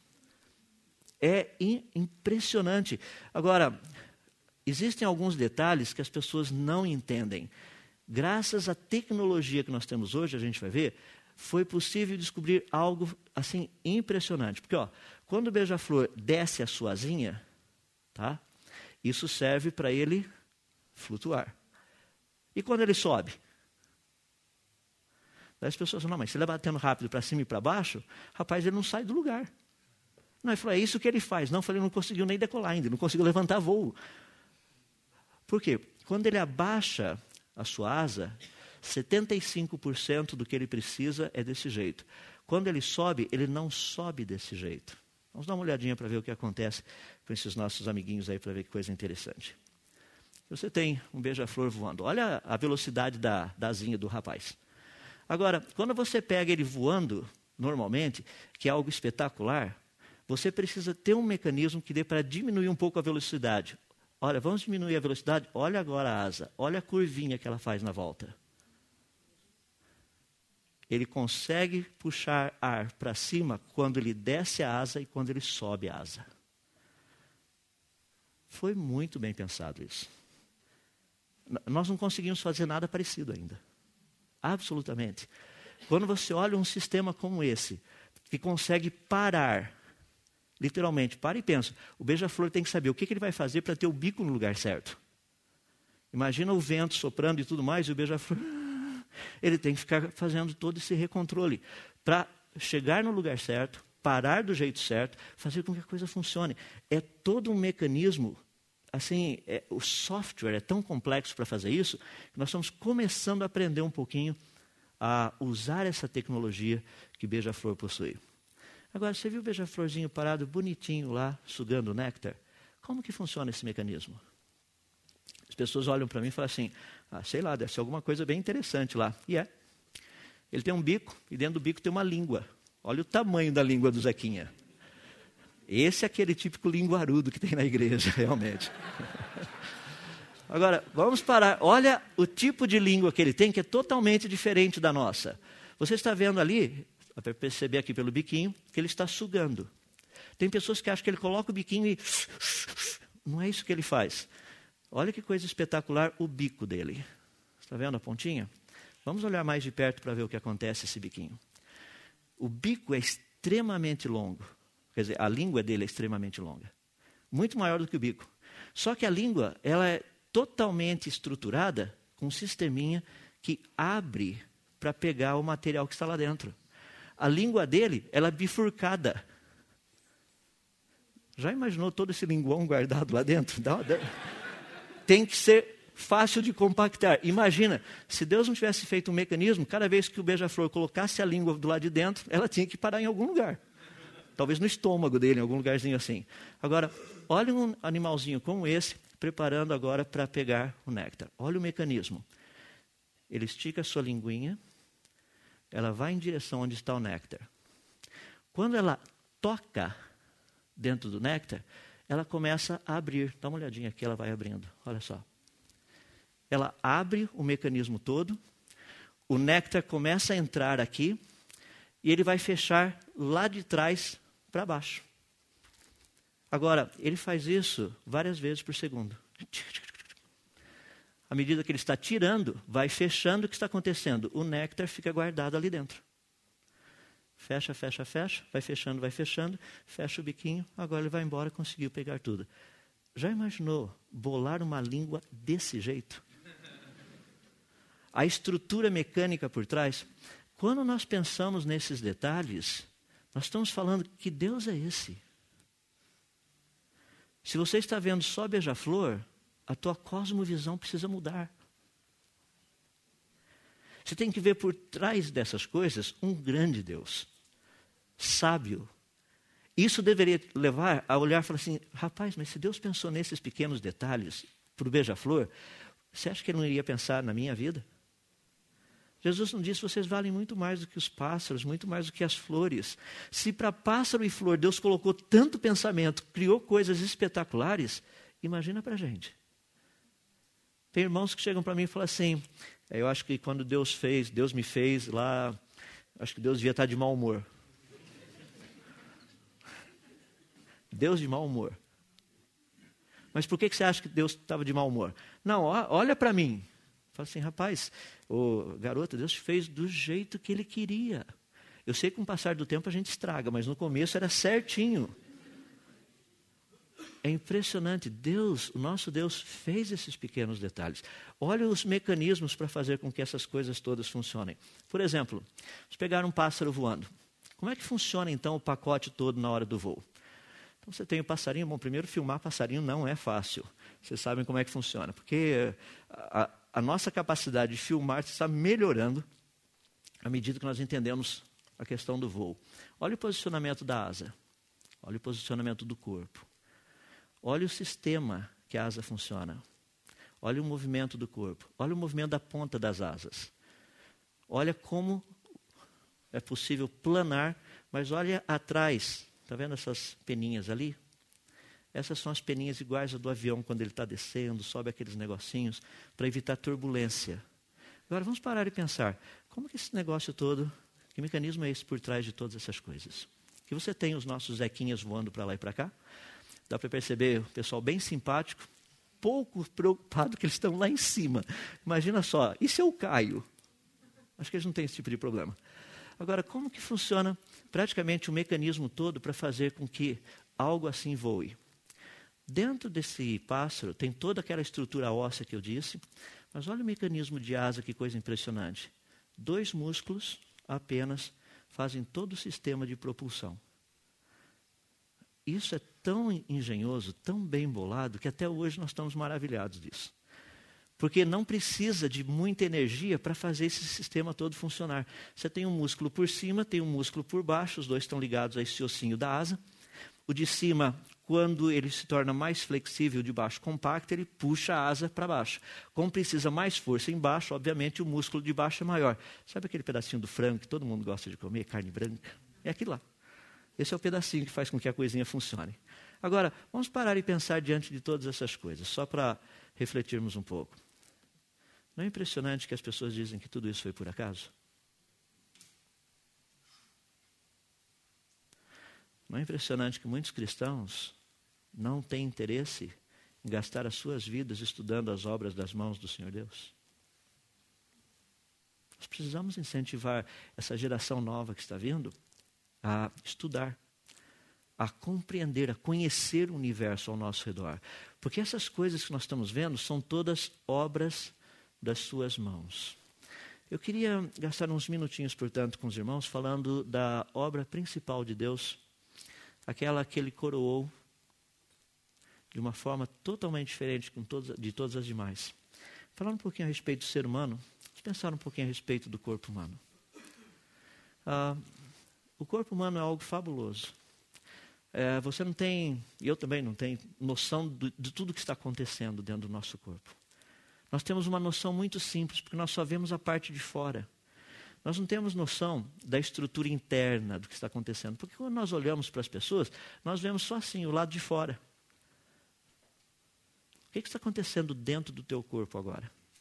É impressionante. Agora, existem alguns detalhes que as pessoas não entendem. Graças à tecnologia que nós temos hoje, a gente vai ver, foi possível descobrir algo assim impressionante. Porque ó, quando o beija-flor desce a sua asinha, tá? Isso serve para ele flutuar. E quando ele sobe? Daí as pessoas falam, não, mas se ele é batendo rápido para cima e para baixo, rapaz, ele não sai do lugar. Não, ele falou, é isso que ele faz. Não, eu falei, não conseguiu nem decolar ainda, não conseguiu levantar voo. Por quê? Quando ele abaixa a sua asa, setenta e cinco por cento do que ele precisa é desse jeito. Quando ele sobe, ele não sobe desse jeito. Vamos dar uma olhadinha para ver o que acontece com esses nossos amiguinhos aí, para ver que coisa interessante. Você tem um beija-flor voando. Olha a velocidade da, da asinha do rapaz. Agora, quando você pega ele voando, normalmente, que é algo espetacular, você precisa ter um mecanismo que dê para diminuir um pouco a velocidade. Olha, vamos diminuir a velocidade? Olha agora a asa. Olha a curvinha que ela faz na volta. Ele consegue puxar ar para cima quando ele desce a asa e quando ele sobe a asa. Foi muito bem pensado isso. Nós não conseguimos fazer nada parecido ainda. Absolutamente. Quando você olha um sistema como esse, que consegue parar, literalmente, para e pensa, o beija-flor tem que saber o que, que ele vai fazer para ter o bico no lugar certo. Imagina o vento soprando e tudo mais, e o beija-flor... Ele tem que ficar fazendo todo esse recontrole para chegar no lugar certo, parar do jeito certo, fazer com que a coisa funcione. É todo um mecanismo, assim, é, o software é tão complexo para fazer isso, que nós estamos começando a aprender um pouquinho a usar essa tecnologia que o beija-flor possui. Agora, você viu o beija-florzinho parado bonitinho lá, sugando o néctar? Como que funciona esse mecanismo? As pessoas olham para mim e falam assim, ah, sei lá, deve ser alguma coisa bem interessante lá. E é. Ele tem um bico, e dentro do bico tem uma língua. Olha o tamanho da língua do Zequinha. Esse é aquele típico linguarudo que tem na igreja, realmente. Agora, vamos parar. Olha o tipo de língua que ele tem, que é totalmente diferente da nossa. Você está vendo ali, para perceber aqui pelo biquinho, que ele está sugando. Tem pessoas que acham que ele coloca o biquinho e... Não é isso que ele faz. Olha que coisa espetacular o bico dele. Está vendo a pontinha? Vamos olhar mais de perto para ver o que acontece esse biquinho. O bico é extremamente longo. Quer dizer, a língua dele é extremamente longa. Muito maior do que o bico. Só que a língua, ela é totalmente estruturada com um sisteminha que abre para pegar o material que está lá dentro. A língua dele, ela é bifurcada. Já imaginou todo esse linguão guardado lá dentro? Dá, dá. Tem que ser fácil de compactar. Imagina, se Deus não tivesse feito um mecanismo, cada vez que o beija-flor colocasse a língua do lado de dentro, ela tinha que parar em algum lugar. Talvez no estômago dele, em algum lugarzinho assim. Agora, olha um animalzinho como esse, preparando agora para pegar o néctar. Olha o mecanismo. Ele estica a sua linguinha, ela vai em direção onde está o néctar. Quando ela toca dentro do néctar, ela começa a abrir. Dá uma olhadinha aqui, ela vai abrindo. Olha só. ela abre o mecanismo todo, o néctar começa a entrar aqui e ele vai fechar lá de trás para baixo. Agora, ele faz isso várias vezes por segundo. À medida que ele está tirando, vai fechando, o que está acontecendo? O néctar fica guardado ali dentro. Fecha, fecha, fecha, vai fechando, vai fechando, fecha o biquinho, agora ele vai embora, conseguiu pegar tudo. Já imaginou bolar uma língua desse jeito? A estrutura mecânica por trás. Quando nós pensamos nesses detalhes, nós estamos falando que Deus é esse. Se você está vendo só beija-flor, a tua cosmovisão precisa mudar. Você tem que ver por trás dessas coisas um grande Deus, sábio. Isso deveria levar a olhar e falar assim, rapaz, mas se Deus pensou nesses pequenos detalhes para o beija-flor, você acha que Ele não iria pensar na minha vida? Jesus não disse, vocês valem muito mais do que os pássaros, muito mais do que as flores. Se para pássaro e flor Deus colocou tanto pensamento, criou coisas espetaculares, imagina para a gente. Tem irmãos que chegam para mim e falam assim, eu acho que quando Deus fez, Deus me fez lá, acho que Deus devia estar de mau humor. Deus de mau humor. Mas por que você acha que Deus estava de mau humor? Não, olha para mim. Fala assim, rapaz, ô, garota, Deus te fez do jeito que Ele queria. Eu sei que com o passar do tempo a gente estraga, mas no começo era certinho. É impressionante, Deus, o nosso Deus fez esses pequenos detalhes. Olha os mecanismos para fazer com que essas coisas todas funcionem. Por exemplo, vamos pegar um pássaro voando. Como é que funciona então o pacote todo na hora do voo? Então você tem o passarinho, bom, primeiro filmar passarinho não é fácil. Vocês sabem como é que funciona, porque a, a nossa capacidade de filmar está melhorando à medida que nós entendemos a questão do voo. Olha o posicionamento da asa, olha o posicionamento do corpo, olha o sistema que a asa funciona, olha o movimento do corpo, olha o movimento da ponta das asas, olha como é possível planar, mas olha atrás, está vendo essas peninhas ali? Essas são as peninhas iguais ao do avião quando ele está descendo, sobe aqueles negocinhos para evitar turbulência. Agora vamos parar e pensar, como que esse negócio todo, que mecanismo é esse por trás de todas essas coisas? Que você tem os nossos zequinhas voando para lá e para cá, dá para perceber o pessoal bem simpático, pouco preocupado que eles estão lá em cima. Imagina só, e se eu caio? Acho que eles não têm esse tipo de problema. Agora, como que funciona praticamente o mecanismo todo para fazer com que algo assim voe? Dentro desse pássaro tem toda aquela estrutura óssea que eu disse, mas olha o mecanismo de asa, que coisa impressionante. Dois músculos apenas fazem todo o sistema de propulsão. Isso é tão engenhoso, tão bem bolado, que até hoje nós estamos maravilhados disso. Porque não precisa de muita energia para fazer esse sistema todo funcionar. Você tem um músculo por cima, tem um músculo por baixo, os dois estão ligados a esse ossinho da asa. O de cima, quando ele se torna mais flexível, de baixo compacto, ele puxa a asa para baixo. Como precisa mais força embaixo, obviamente o músculo de baixo é maior. Sabe aquele pedacinho do frango que todo mundo gosta de comer, carne branca? É aquilo lá. Esse é o pedacinho que faz com que a coisinha funcione. Agora, vamos parar e pensar diante de todas essas coisas, só para refletirmos um pouco. Não é impressionante que as pessoas dizem que tudo isso foi por acaso? Não é impressionante que muitos cristãos não têm interesse em gastar as suas vidas estudando as obras das mãos do Senhor Deus? Nós precisamos incentivar essa geração nova que está vindo a estudar, a compreender, a conhecer o universo ao nosso redor. Porque essas coisas que nós estamos vendo são todas obras das suas mãos. Eu queria gastar uns minutinhos, portanto, com os irmãos, falando da obra principal de Deus, aquela que Ele coroou de uma forma totalmente diferente com todas, de todas as demais. Falando um pouquinho a respeito do ser humano, vamos pensar um pouquinho a respeito do corpo humano. Ah, o corpo humano é algo fabuloso. É, você não tem, e eu também não tenho, noção do, de tudo que está acontecendo dentro do nosso corpo. Nós temos uma noção muito simples, porque nós só vemos a parte de fora. Nós não temos noção da estrutura interna do que está acontecendo. Porque quando nós olhamos para as pessoas, nós vemos só assim, o lado de fora. O que, que está acontecendo dentro do teu corpo agora?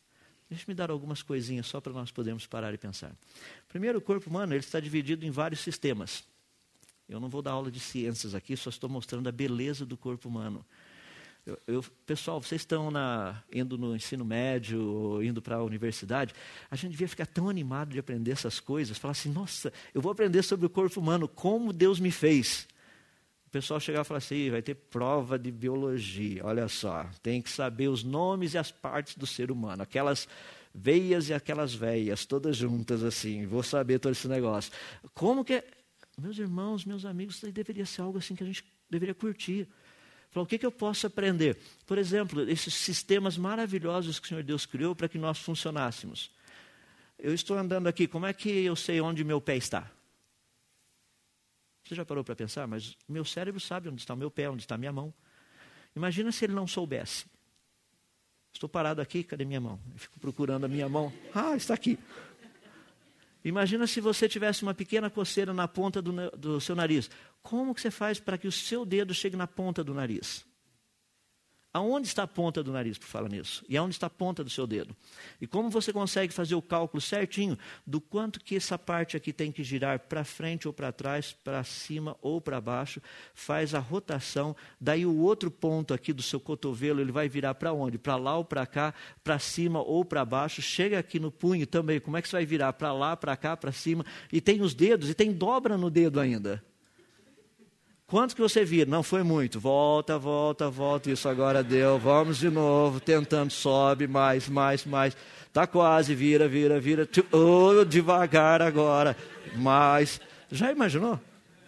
Deixa-me dar algumas coisinhas só para nós podermos parar e pensar. Primeiro, o corpo humano ele está dividido em vários sistemas. Eu não vou dar aula de ciências aqui, só estou mostrando a beleza do corpo humano. Eu, eu, pessoal, vocês estão na, indo no ensino médio, ou indo para a universidade, a gente devia ficar tão animado de aprender essas coisas, falar assim, nossa, eu vou aprender sobre o corpo humano, como Deus me fez. O pessoal chegava e falava assim, vai ter prova de biologia, olha só, tem que saber os nomes e as partes do ser humano, aquelas veias e aquelas veias, todas juntas assim, vou saber todo esse negócio. Como que é? Meus irmãos, meus amigos, isso deveria ser algo assim que a gente deveria curtir. Falar, o que, que eu posso aprender? Por exemplo, esses sistemas maravilhosos que o Senhor Deus criou para que nós funcionássemos. Eu estou andando aqui, como é que eu sei onde meu pé está? Você já parou para pensar? Mas meu cérebro sabe onde está o meu pé, onde está a minha mão. Imagina se ele não soubesse. Estou parado aqui, cadê minha mão? Eu fico procurando a minha mão. Ah, está aqui. Imagina se você tivesse uma pequena coceira na ponta do, do seu nariz. Como que você faz para que o seu dedo chegue na ponta do nariz? Aonde está a ponta do nariz, por falar nisso? E aonde está a ponta do seu dedo? E como você consegue fazer o cálculo certinho do quanto que essa parte aqui tem que girar para frente ou para trás, para cima ou para baixo, faz a rotação, daí o outro ponto aqui do seu cotovelo, ele vai virar para onde? Para lá ou para cá, para cima ou para baixo, chega aqui no punho também, como é que você vai virar? Para lá, para cá, para cima, e tem os dedos, e tem dobra no dedo ainda. Quanto que você vira? Não foi muito. Volta, volta, volta. Isso agora deu. Vamos de novo. Tentando. Sobe. Mais, mais, mais. Está quase. Vira, vira, vira. Oh, devagar agora. Mais. Já imaginou?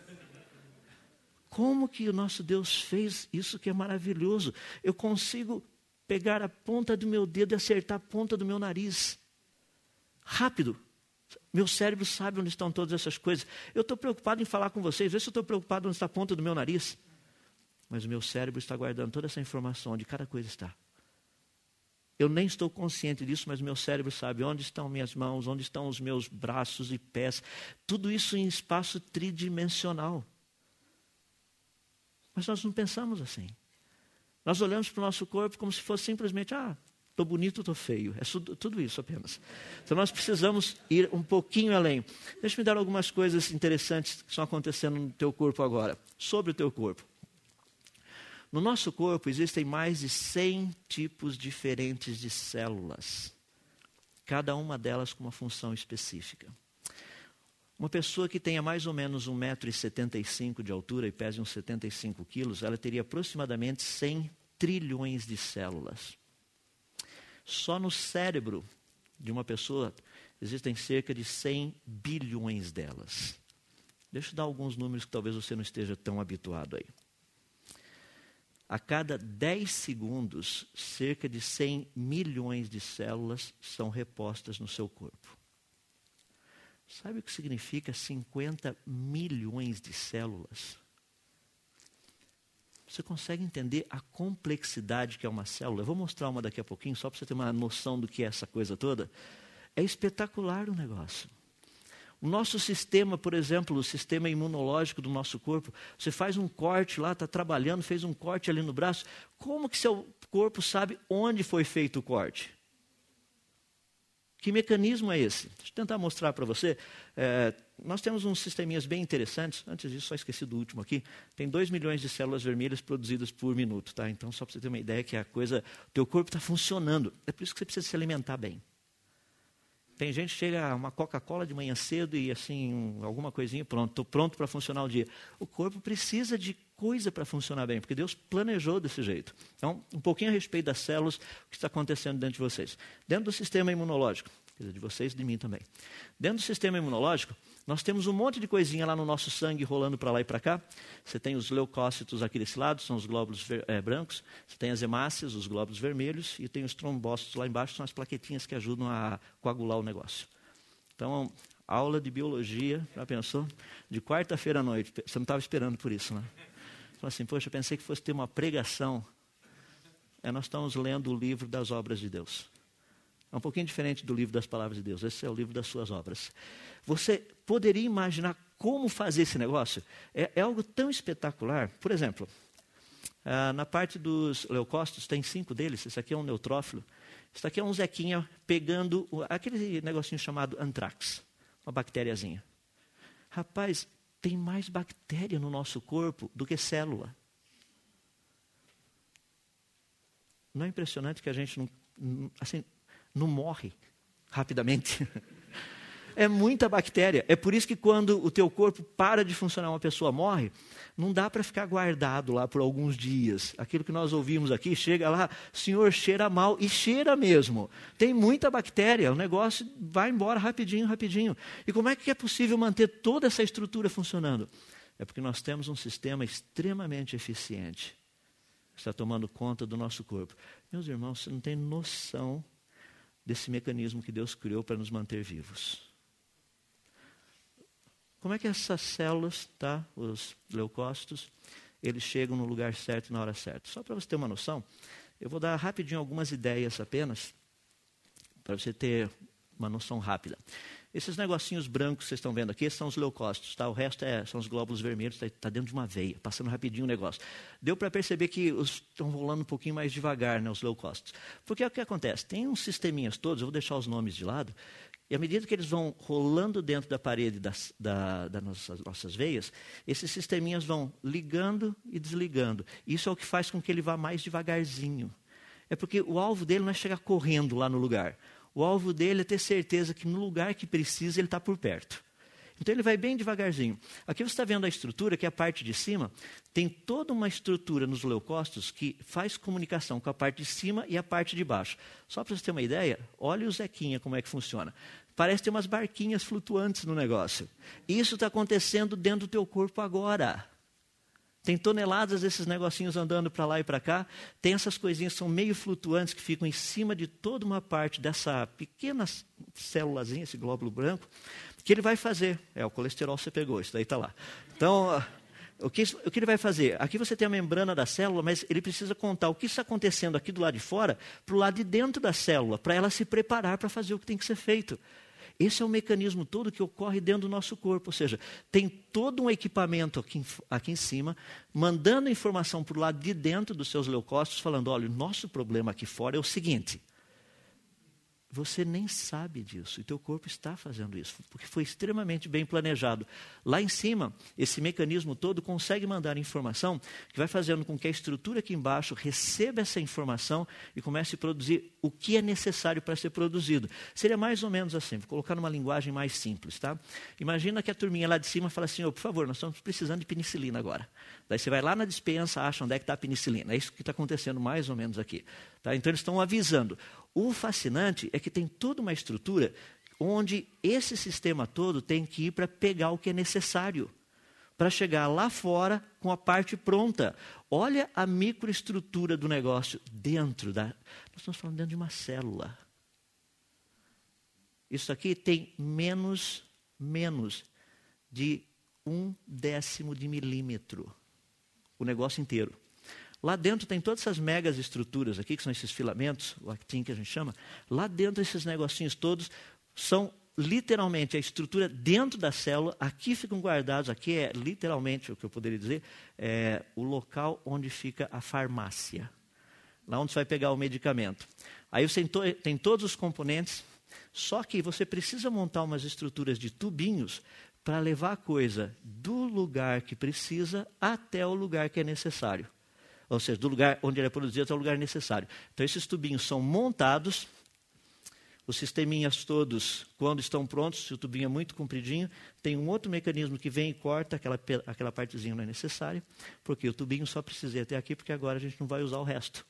Como que o nosso Deus fez isso que é maravilhoso? Eu consigo pegar a ponta do meu dedo e acertar a ponta do meu nariz. Rápido. Meu cérebro sabe onde estão todas essas coisas. Eu estou preocupado em falar com vocês. Vê se eu estou preocupado onde está a ponta do meu nariz. Mas o meu cérebro está guardando toda essa informação, onde cada coisa está. Eu nem estou consciente disso, mas meu cérebro sabe onde estão minhas mãos, onde estão os meus braços e pés. Tudo isso em espaço tridimensional. Mas nós não pensamos assim. Nós olhamos para o nosso corpo como se fosse simplesmente, ah, estou bonito, estou feio. É tudo isso apenas. Então nós precisamos ir um pouquinho além. Deixa-me dar algumas coisas interessantes que estão acontecendo no teu corpo agora. Sobre o teu corpo. No nosso corpo existem mais de cem tipos diferentes de células. Cada uma delas com uma função específica. Uma pessoa que tenha mais ou menos um metro e setenta e cinco de altura e pese uns setenta e cinco quilos, ela teria aproximadamente cem trilhões de células. Só no cérebro de uma pessoa existem cerca de cem bilhões delas. Deixa eu dar alguns números que talvez você não esteja tão habituado aí. A cada dez segundos, cerca de cem milhões de células são repostas no seu corpo. Sabe o que significa cinquenta milhões de células? Você consegue entender a complexidade que é uma célula? Eu vou mostrar uma daqui a pouquinho, só para você ter uma noção do que é essa coisa toda. É espetacular o negócio. O nosso sistema, por exemplo, o sistema imunológico do nosso corpo, você faz um corte lá, está trabalhando, fez um corte ali no braço. Como que seu corpo sabe onde foi feito o corte? Que mecanismo é esse? Deixa eu tentar mostrar para você. É, nós temos uns sisteminhas bem interessantes. Antes disso, só esqueci do último aqui. Tem dois milhões de células vermelhas produzidas por minuto. Tá? Então, só para você ter uma ideia que a coisa, o teu corpo está funcionando. É por isso que você precisa se alimentar bem. Tem gente que chega a uma Coca-Cola de manhã cedo e assim, um, alguma coisinha, pronto, estou pronto para funcionar o dia. O corpo precisa de coisa para funcionar bem, porque Deus planejou desse jeito. Então, um pouquinho a respeito das células, o que está acontecendo dentro de vocês. Dentro do sistema imunológico, quer dizer, de vocês e de mim também. Dentro do sistema imunológico, nós temos um monte de coisinha lá no nosso sangue rolando para lá e para cá. Você tem os leucócitos aqui desse lado, são os glóbulos é, brancos. Você tem as hemácias, os glóbulos vermelhos. E tem os trombócitos lá embaixo, são as plaquetinhas que ajudam a coagular o negócio. Então, aula de biologia, já pensou? De quarta-feira à noite. Você não estava esperando por isso, né? Falei assim, poxa, eu pensei que fosse ter uma pregação. É, nós estamos lendo o livro das obras de Deus. É um pouquinho diferente do livro das palavras de Deus. Esse é o livro das suas obras. Você poderia imaginar como fazer esse negócio? É, é algo tão espetacular. Por exemplo, ah, na parte dos leucócitos, tem cinco deles. Esse aqui é um neutrófilo. Isso aqui é um Zequinha pegando aquele negocinho chamado antrax, uma bactériazinha. Rapaz, tem mais bactéria no nosso corpo do que célula. Não é impressionante que a gente não, assim, não morre rapidamente? É muita bactéria. É por isso que quando o teu corpo para de funcionar, uma pessoa morre, não dá para ficar guardado lá por alguns dias. Aquilo que nós ouvimos aqui, chega lá, senhor, cheira mal, e cheira mesmo. Tem muita bactéria, o negócio vai embora rapidinho, rapidinho. E como é que é possível manter toda essa estrutura funcionando? É porque nós temos um sistema extremamente eficiente, que está tomando conta do nosso corpo. Meus irmãos, você não tem noção desse mecanismo que Deus criou para nos manter vivos. Como é que essas células, tá, os leucócitos, eles chegam no lugar certo e na hora certa? Só para você ter uma noção, eu vou dar rapidinho algumas ideias apenas, para você ter uma noção rápida. Esses negocinhos brancos que vocês estão vendo aqui, esses são os leucócitos, tá? O resto é, são os glóbulos vermelhos, está tá dentro de uma veia, passando rapidinho o negócio. Deu para perceber que os, estão rolando um pouquinho mais devagar, né, os leucócitos. Porque é o que acontece, tem uns sisteminhas todos, eu vou deixar os nomes de lado, e à medida que eles vão rolando dentro da parede das, da, das nossas, nossas veias, esses sisteminhas vão ligando e desligando. Isso é o que faz com que ele vá mais devagarzinho. É porque o alvo dele não é chegar correndo lá no lugar. O alvo dele é ter certeza que no lugar que precisa ele está por perto. Então ele vai bem devagarzinho. Aqui você está vendo a estrutura, que é a parte de cima. Tem toda uma estrutura nos leucócitos que faz comunicação com a parte de cima e a parte de baixo. Só para você ter uma ideia, olha o Zequinha como é que funciona. Parece ter umas barquinhas flutuantes no negócio. Isso está acontecendo dentro do teu corpo agora. Tem toneladas desses negocinhos andando para lá e para cá. Tem essas coisinhas que são meio flutuantes que ficam em cima de toda uma parte dessa pequena célulazinha, esse glóbulo branco, que ele vai fazer. É, o colesterol você pegou, isso daí está lá. Então, o que, o que ele vai fazer? Aqui você tem a membrana da célula, mas ele precisa contar o que está acontecendo aqui do lado de fora para o lado de dentro da célula, para ela se preparar para fazer o que tem que ser feito. Esse é o mecanismo todo que ocorre dentro do nosso corpo. Ou seja, tem todo um equipamento aqui, aqui em cima, mandando informação para o lado de dentro dos seus leucócitos, falando, olha, o nosso problema aqui fora é o seguinte. Você nem sabe disso, e teu corpo está fazendo isso, porque foi extremamente bem planejado. Lá em cima, esse mecanismo todo consegue mandar informação que vai fazendo com que a estrutura aqui embaixo receba essa informação e comece a produzir o que é necessário para ser produzido. Seria mais ou menos assim, vou colocar numa linguagem mais simples, tá? Imagina que a turminha lá de cima fala assim, oh, por favor, nós estamos precisando de penicilina agora. Daí você vai lá na despensa, acha onde é que está a penicilina. É isso que está acontecendo mais ou menos aqui. Tá? Então eles estão avisando. O fascinante é que tem toda uma estrutura onde esse sistema todo tem que ir para pegar o que é necessário, para chegar lá fora com a parte pronta. Olha a microestrutura do negócio dentro da... Nós estamos falando dentro de uma célula. Isso aqui tem menos, menos de um décimo de milímetro, o negócio inteiro. Lá dentro tem todas essas megas estruturas aqui, que são esses filamentos, o actin que a gente chama. Lá dentro, esses negocinhos todos são literalmente a estrutura dentro da célula. Aqui ficam guardados, aqui é literalmente, o que eu poderia dizer, é o local onde fica a farmácia. Lá onde você vai pegar o medicamento. Aí você tem, to- tem todos os componentes, só que você precisa montar umas estruturas de tubinhos para levar a coisa do lugar que precisa até o lugar que é necessário. Ou seja, do lugar onde ele é produzido até o lugar necessário. Então, esses tubinhos são montados, os sisteminhas todos, quando estão prontos, se o tubinho é muito compridinho, tem um outro mecanismo que vem e corta, aquela, aquela partezinha não é necessária, porque o tubinho só precisa ir até aqui, porque agora a gente não vai usar o resto.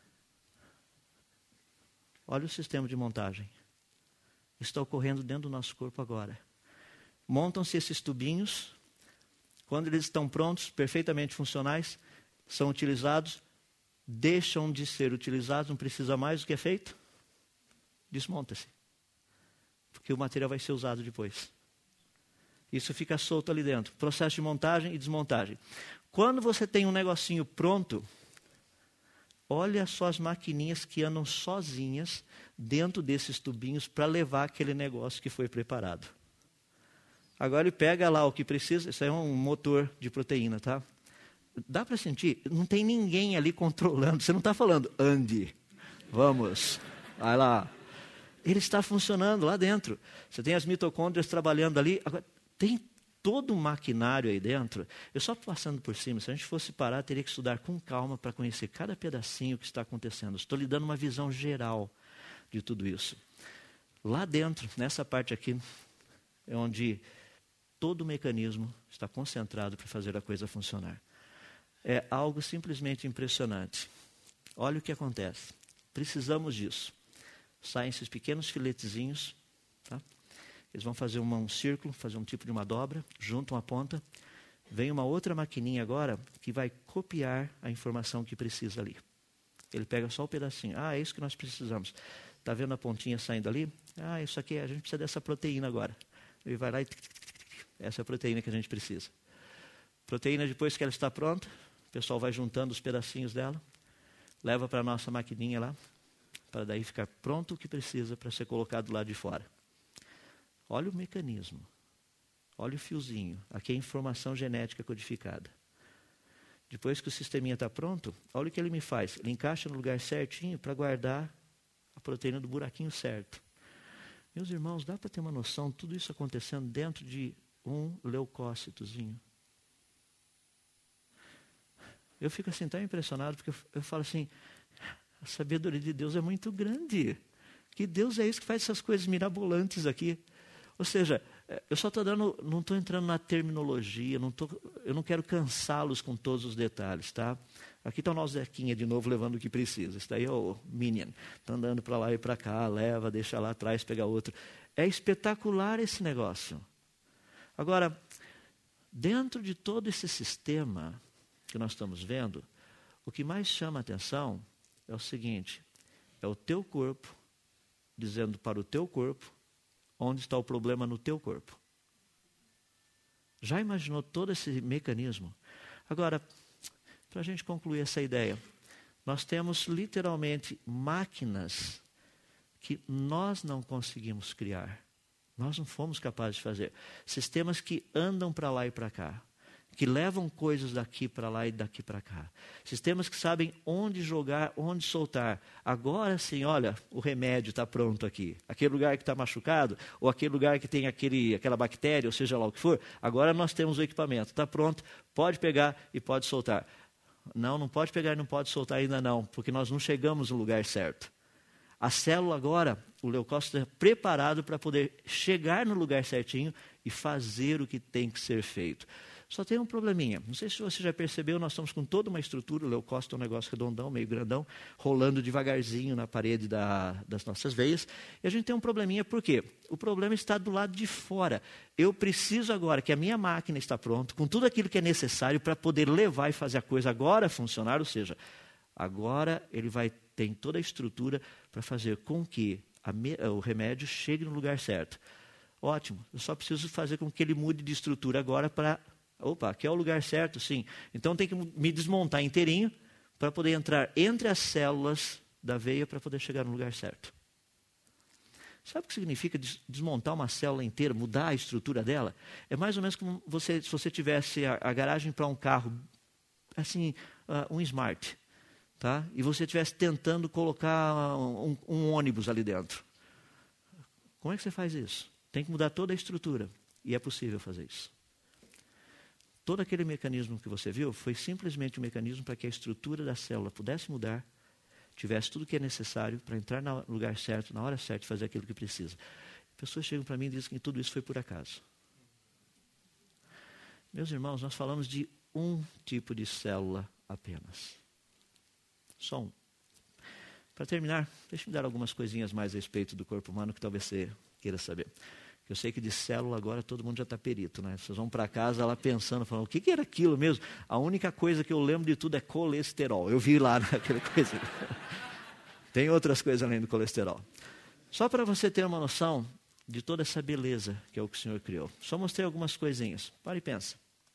Olha o sistema de montagem. Isso está ocorrendo dentro do nosso corpo agora. Montam-se esses tubinhos, quando eles estão prontos, perfeitamente funcionais, são utilizados, deixam de ser utilizados, não precisa mais, o que é feito? Desmonta-se. Porque o material vai ser usado depois. Isso fica solto ali dentro. Processo de montagem e desmontagem. Quando você tem um negocinho pronto, olha só as maquininhas que andam sozinhas dentro desses tubinhos para levar aquele negócio que foi preparado. Agora ele pega lá o que precisa, isso é um motor de proteína, tá? Dá para sentir? Não tem ninguém ali controlando. Você não está falando, ande, vamos. Vai lá. Ele está funcionando lá dentro. Você tem as mitocôndrias trabalhando ali. Agora, tem todo um maquinário aí dentro. Eu só passando por cima, se a gente fosse parar, teria que estudar com calma para conhecer cada pedacinho que está acontecendo. Estou lhe dando uma visão geral de tudo isso. Lá dentro, nessa parte aqui, é onde todo o mecanismo está concentrado para fazer a coisa funcionar. É algo simplesmente impressionante. Olha o que acontece. Precisamos disso. Saem esses pequenos filetezinhos, tá? Eles vão fazer uma, um círculo, fazer um tipo de uma dobra, juntam a ponta. Vem uma outra maquininha agora que vai copiar a informação que precisa ali. Ele pega só o pedacinho. Ah, é isso que nós precisamos. Está vendo a pontinha saindo ali? Ah, isso aqui, a gente precisa dessa proteína agora. Ele vai lá e... Essa é a proteína que a gente precisa. Proteína, depois que ela está pronta, o pessoal vai juntando os pedacinhos dela, leva para a nossa maquininha lá, para daí ficar pronto o que precisa para ser colocado lá de fora. Olha o mecanismo. Olha o fiozinho. Aqui é a informação genética codificada. Depois que o sisteminha está pronto, olha o que ele me faz. Ele encaixa no lugar certinho para guardar a proteína do buraquinho certo. Meus irmãos, dá para ter uma noção de tudo isso acontecendo dentro de um leucócitozinho. Eu fico assim tão impressionado, porque eu, eu falo assim, a sabedoria de Deus é muito grande. Que Deus é isso que faz essas coisas mirabolantes aqui. Ou seja, eu só estou dando, não estou entrando na terminologia, não tô, eu não quero cansá-los com todos os detalhes, tá? Aqui está o nosso Zequinha de novo levando o que precisa. Esse daí é o Minion. Está andando para lá e para cá, leva, deixa lá atrás, pega outro. É espetacular esse negócio. Agora, dentro de todo esse sistema que nós estamos vendo, o que mais chama a atenção é o seguinte, é o teu corpo dizendo para o teu corpo onde está o problema no teu corpo. Já imaginou todo esse mecanismo? Agora, para a gente concluir essa ideia, nós temos literalmente máquinas que nós não conseguimos criar. Nós não fomos capazes de fazer. Sistemas que andam para lá e para cá. Que levam coisas daqui para lá e daqui para cá. Sistemas que sabem onde jogar, onde soltar. Agora sim, olha, o remédio está pronto aqui. Aquele lugar que está machucado, ou aquele lugar que tem aquele, aquela bactéria, ou seja lá o que for, agora nós temos o equipamento. Está pronto, pode pegar e pode soltar. Não, não pode pegar e não pode soltar ainda não, porque nós não chegamos no lugar certo. A célula agora, o leucócito é preparado para poder chegar no lugar certinho e fazer o que tem que ser feito. Só tem um probleminha. Não sei se você já percebeu, nós estamos com toda uma estrutura, o leucócito é um negócio redondão, meio grandão, rolando devagarzinho na parede da, das nossas veias. E a gente tem um probleminha, por quê? O problema está do lado de fora. Eu preciso agora que a minha máquina está pronta, com tudo aquilo que é necessário para poder levar e fazer a coisa agora funcionar, ou seja, agora ele vai ter toda a estrutura para fazer com que a me, o remédio chegue no lugar certo. Ótimo, eu só preciso fazer com que ele mude de estrutura agora para... Opa, aqui é o lugar certo, sim. Então tem que me desmontar inteirinho para poder entrar entre as células da veia para poder chegar no lugar certo. Sabe o que significa des desmontar uma célula inteira, mudar a estrutura dela? É mais ou menos como você, se você tivesse a, a garagem para um carro, assim, uh, um Smart, tá? E você estivesse tentando colocar um, um ônibus ali dentro. Como é que você faz isso? Tem que mudar toda a estrutura. E é possível fazer isso. Todo aquele mecanismo que você viu foi simplesmente um mecanismo para que a estrutura da célula pudesse mudar, tivesse tudo o que é necessário para entrar no lugar certo, na hora certa, e fazer aquilo que precisa. Pessoas chegam para mim e dizem que tudo isso foi por acaso. Meus irmãos, nós falamos de um tipo de célula apenas. Só um. Para terminar, deixe-me dar algumas coisinhas mais a respeito do corpo humano que talvez você queira saber. Eu sei que de célula agora todo mundo já está perito, né? Vocês vão para casa lá pensando, falando, o que, que era aquilo mesmo? A única coisa que eu lembro de tudo é colesterol. Eu vi lá naquela coisa. Tem outras coisas além do colesterol. Só para você ter uma noção de toda essa beleza que é o que o Senhor criou. Só mostrei algumas coisinhas. Para e pensa.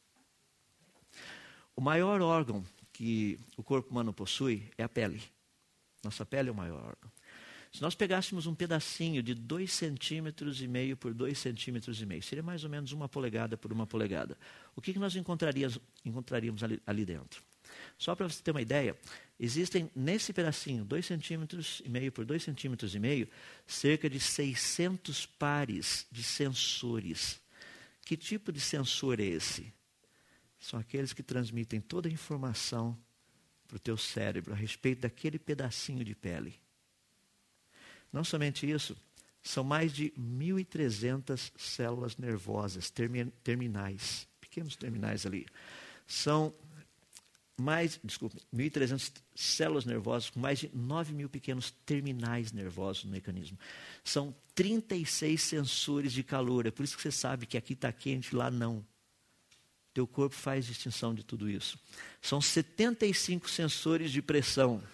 O maior órgão que o corpo humano possui é a pele. Nossa pele é o maior órgão. Se nós pegássemos um pedacinho de dois centímetros e meio por dois centímetros e meio, seria mais ou menos uma polegada por uma polegada. O que, que nós encontraríamos, encontraríamos ali, ali dentro? Só para você ter uma ideia, existem nesse pedacinho, dois centímetros e meio por dois centímetros e meio, cerca de seiscentos pares de sensores. Que tipo de sensor é esse? São aqueles que transmitem toda a informação para o teu cérebro a respeito daquele pedacinho de pele. Não somente isso, são mais de mil e trezentas células nervosas termi- terminais, pequenos terminais ali. São mais, desculpe, mil e trezentas células nervosas com mais de nove mil pequenos terminais nervosos no mecanismo. São trinta e seis sensores de calor. É por isso que você sabe que aqui está quente, lá não. Teu corpo faz distinção de tudo isso. São setenta e cinco sensores de pressão.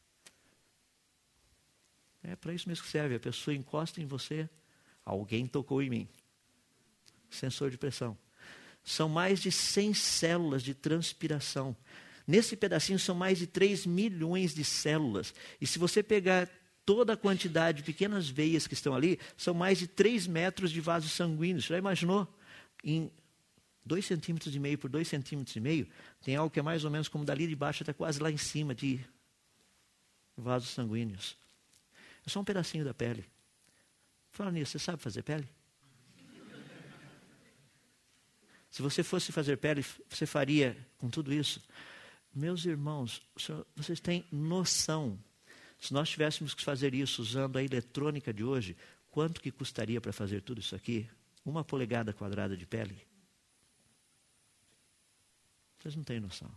É para isso mesmo que serve. A pessoa encosta em você, alguém tocou em mim. Sensor de pressão. São mais de cem células de transpiração. Nesse pedacinho são mais de três milhões de células. E se você pegar toda a quantidade de pequenas veias que estão ali, são mais de três metros de vasos sanguíneos. Já imaginou? Em dois centímetros e meio por dois centímetros e meio, tem algo que é mais ou menos como dali de baixo até quase lá em cima de vasos sanguíneos. É só um pedacinho da pele. Fala nisso, você sabe fazer pele? Se você fosse fazer pele, você faria com tudo isso? Meus irmãos, vocês têm noção, se nós tivéssemos que fazer isso usando a eletrônica de hoje, quanto que custaria para fazer tudo isso aqui? Uma polegada quadrada de pele? Vocês não têm noção.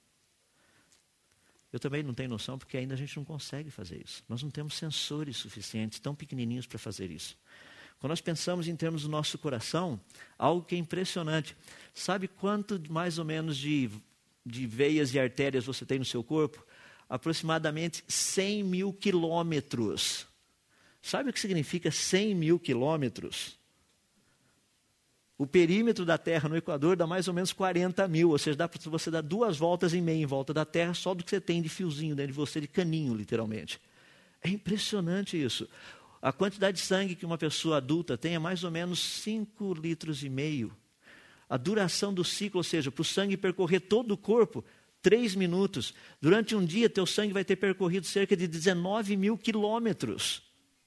Eu também não tenho noção porque ainda a gente não consegue fazer isso. Nós não temos sensores suficientes, tão pequenininhos para fazer isso. Quando nós pensamos em termos do nosso coração, algo que é impressionante. Sabe quanto mais ou menos de, de veias e artérias você tem no seu corpo? Aproximadamente cem mil quilômetros. Sabe o que significa cem mil quilômetros? O perímetro da Terra no Equador dá mais ou menos quarenta mil, ou seja, dá para você dar duas voltas e meia em volta da Terra, só do que você tem de fiozinho dentro de você, de caninho, literalmente. É impressionante isso. A quantidade de sangue que uma pessoa adulta tem é mais ou menos cinco litros e meio. A duração do ciclo, ou seja, para o sangue percorrer todo o corpo, três minutos. Durante um dia, teu sangue vai ter percorrido cerca de dezenove mil quilômetros.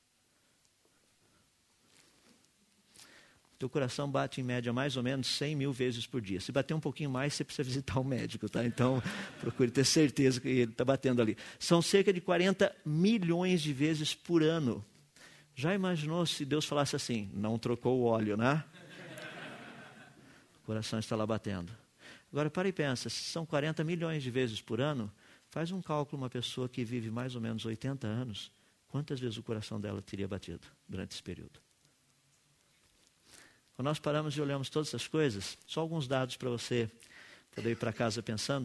Teu coração bate em média mais ou menos cem mil vezes por dia. Se bater um pouquinho mais, você precisa visitar o médico, tá? Então, procure ter certeza que ele está batendo ali. São cerca de quarenta milhões de vezes por ano. Já imaginou se Deus falasse assim, não trocou o óleo, né? O coração está lá batendo. Agora, para e pensa, se são quarenta milhões de vezes por ano, faz um cálculo, uma pessoa que vive mais ou menos oitenta anos, quantas vezes o coração dela teria batido durante esse período? Quando nós paramos e olhamos todas essas coisas, só alguns dados para você poder ir para casa pensando.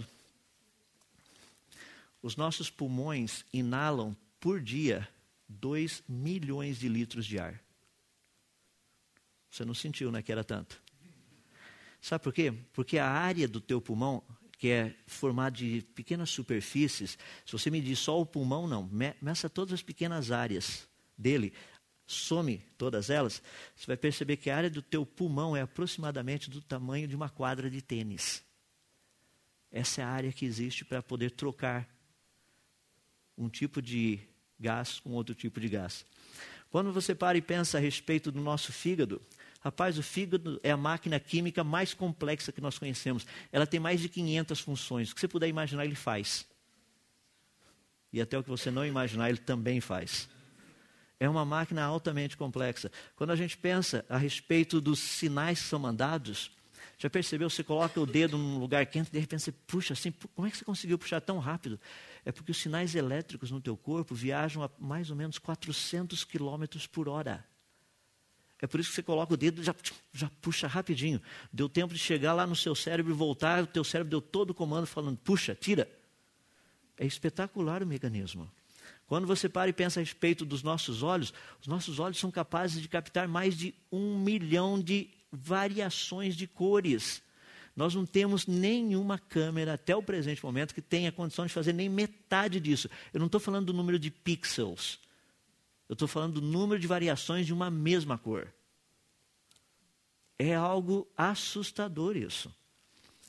Os nossos pulmões inalam por dia dois milhões de litros de ar. Você não sentiu, né, que era tanto? Sabe por quê? Porque a área do teu pulmão, que é formada de pequenas superfícies, se você medir só o pulmão, não, meça todas as pequenas áreas dele, some todas elas, você vai perceber que a área do teu pulmão é aproximadamente do tamanho de uma quadra de tênis. Essa é a área que existe para poder trocar um tipo de gás com outro tipo de gás. Quando você para e pensa a respeito do nosso fígado, rapaz, o fígado é a máquina química mais complexa que nós conhecemos. Ela tem mais de quinhentas funções. O que você puder imaginar, ele faz. E até o que você não imaginar, ele também faz. É uma máquina altamente complexa. Quando a gente pensa a respeito dos sinais que são mandados, já percebeu? Você coloca o dedo num lugar quente e de repente você puxa assim. Como é que você conseguiu puxar tão rápido? É porque os sinais elétricos no teu corpo viajam a mais ou menos quatrocentos quilômetros por hora. É por isso que você coloca o dedo e já, já puxa rapidinho. Deu tempo de chegar lá no seu cérebro e voltar, o teu cérebro deu todo o comando falando, puxa, tira. É espetacular o mecanismo. Quando você para e pensa a respeito dos nossos olhos, os nossos olhos são capazes de captar mais de um milhão de variações de cores. Nós não temos nenhuma câmera até o presente momento que tenha condição de fazer nem metade disso. Eu não estou falando do número de pixels. Eu estou falando do número de variações de uma mesma cor. É algo assustador isso.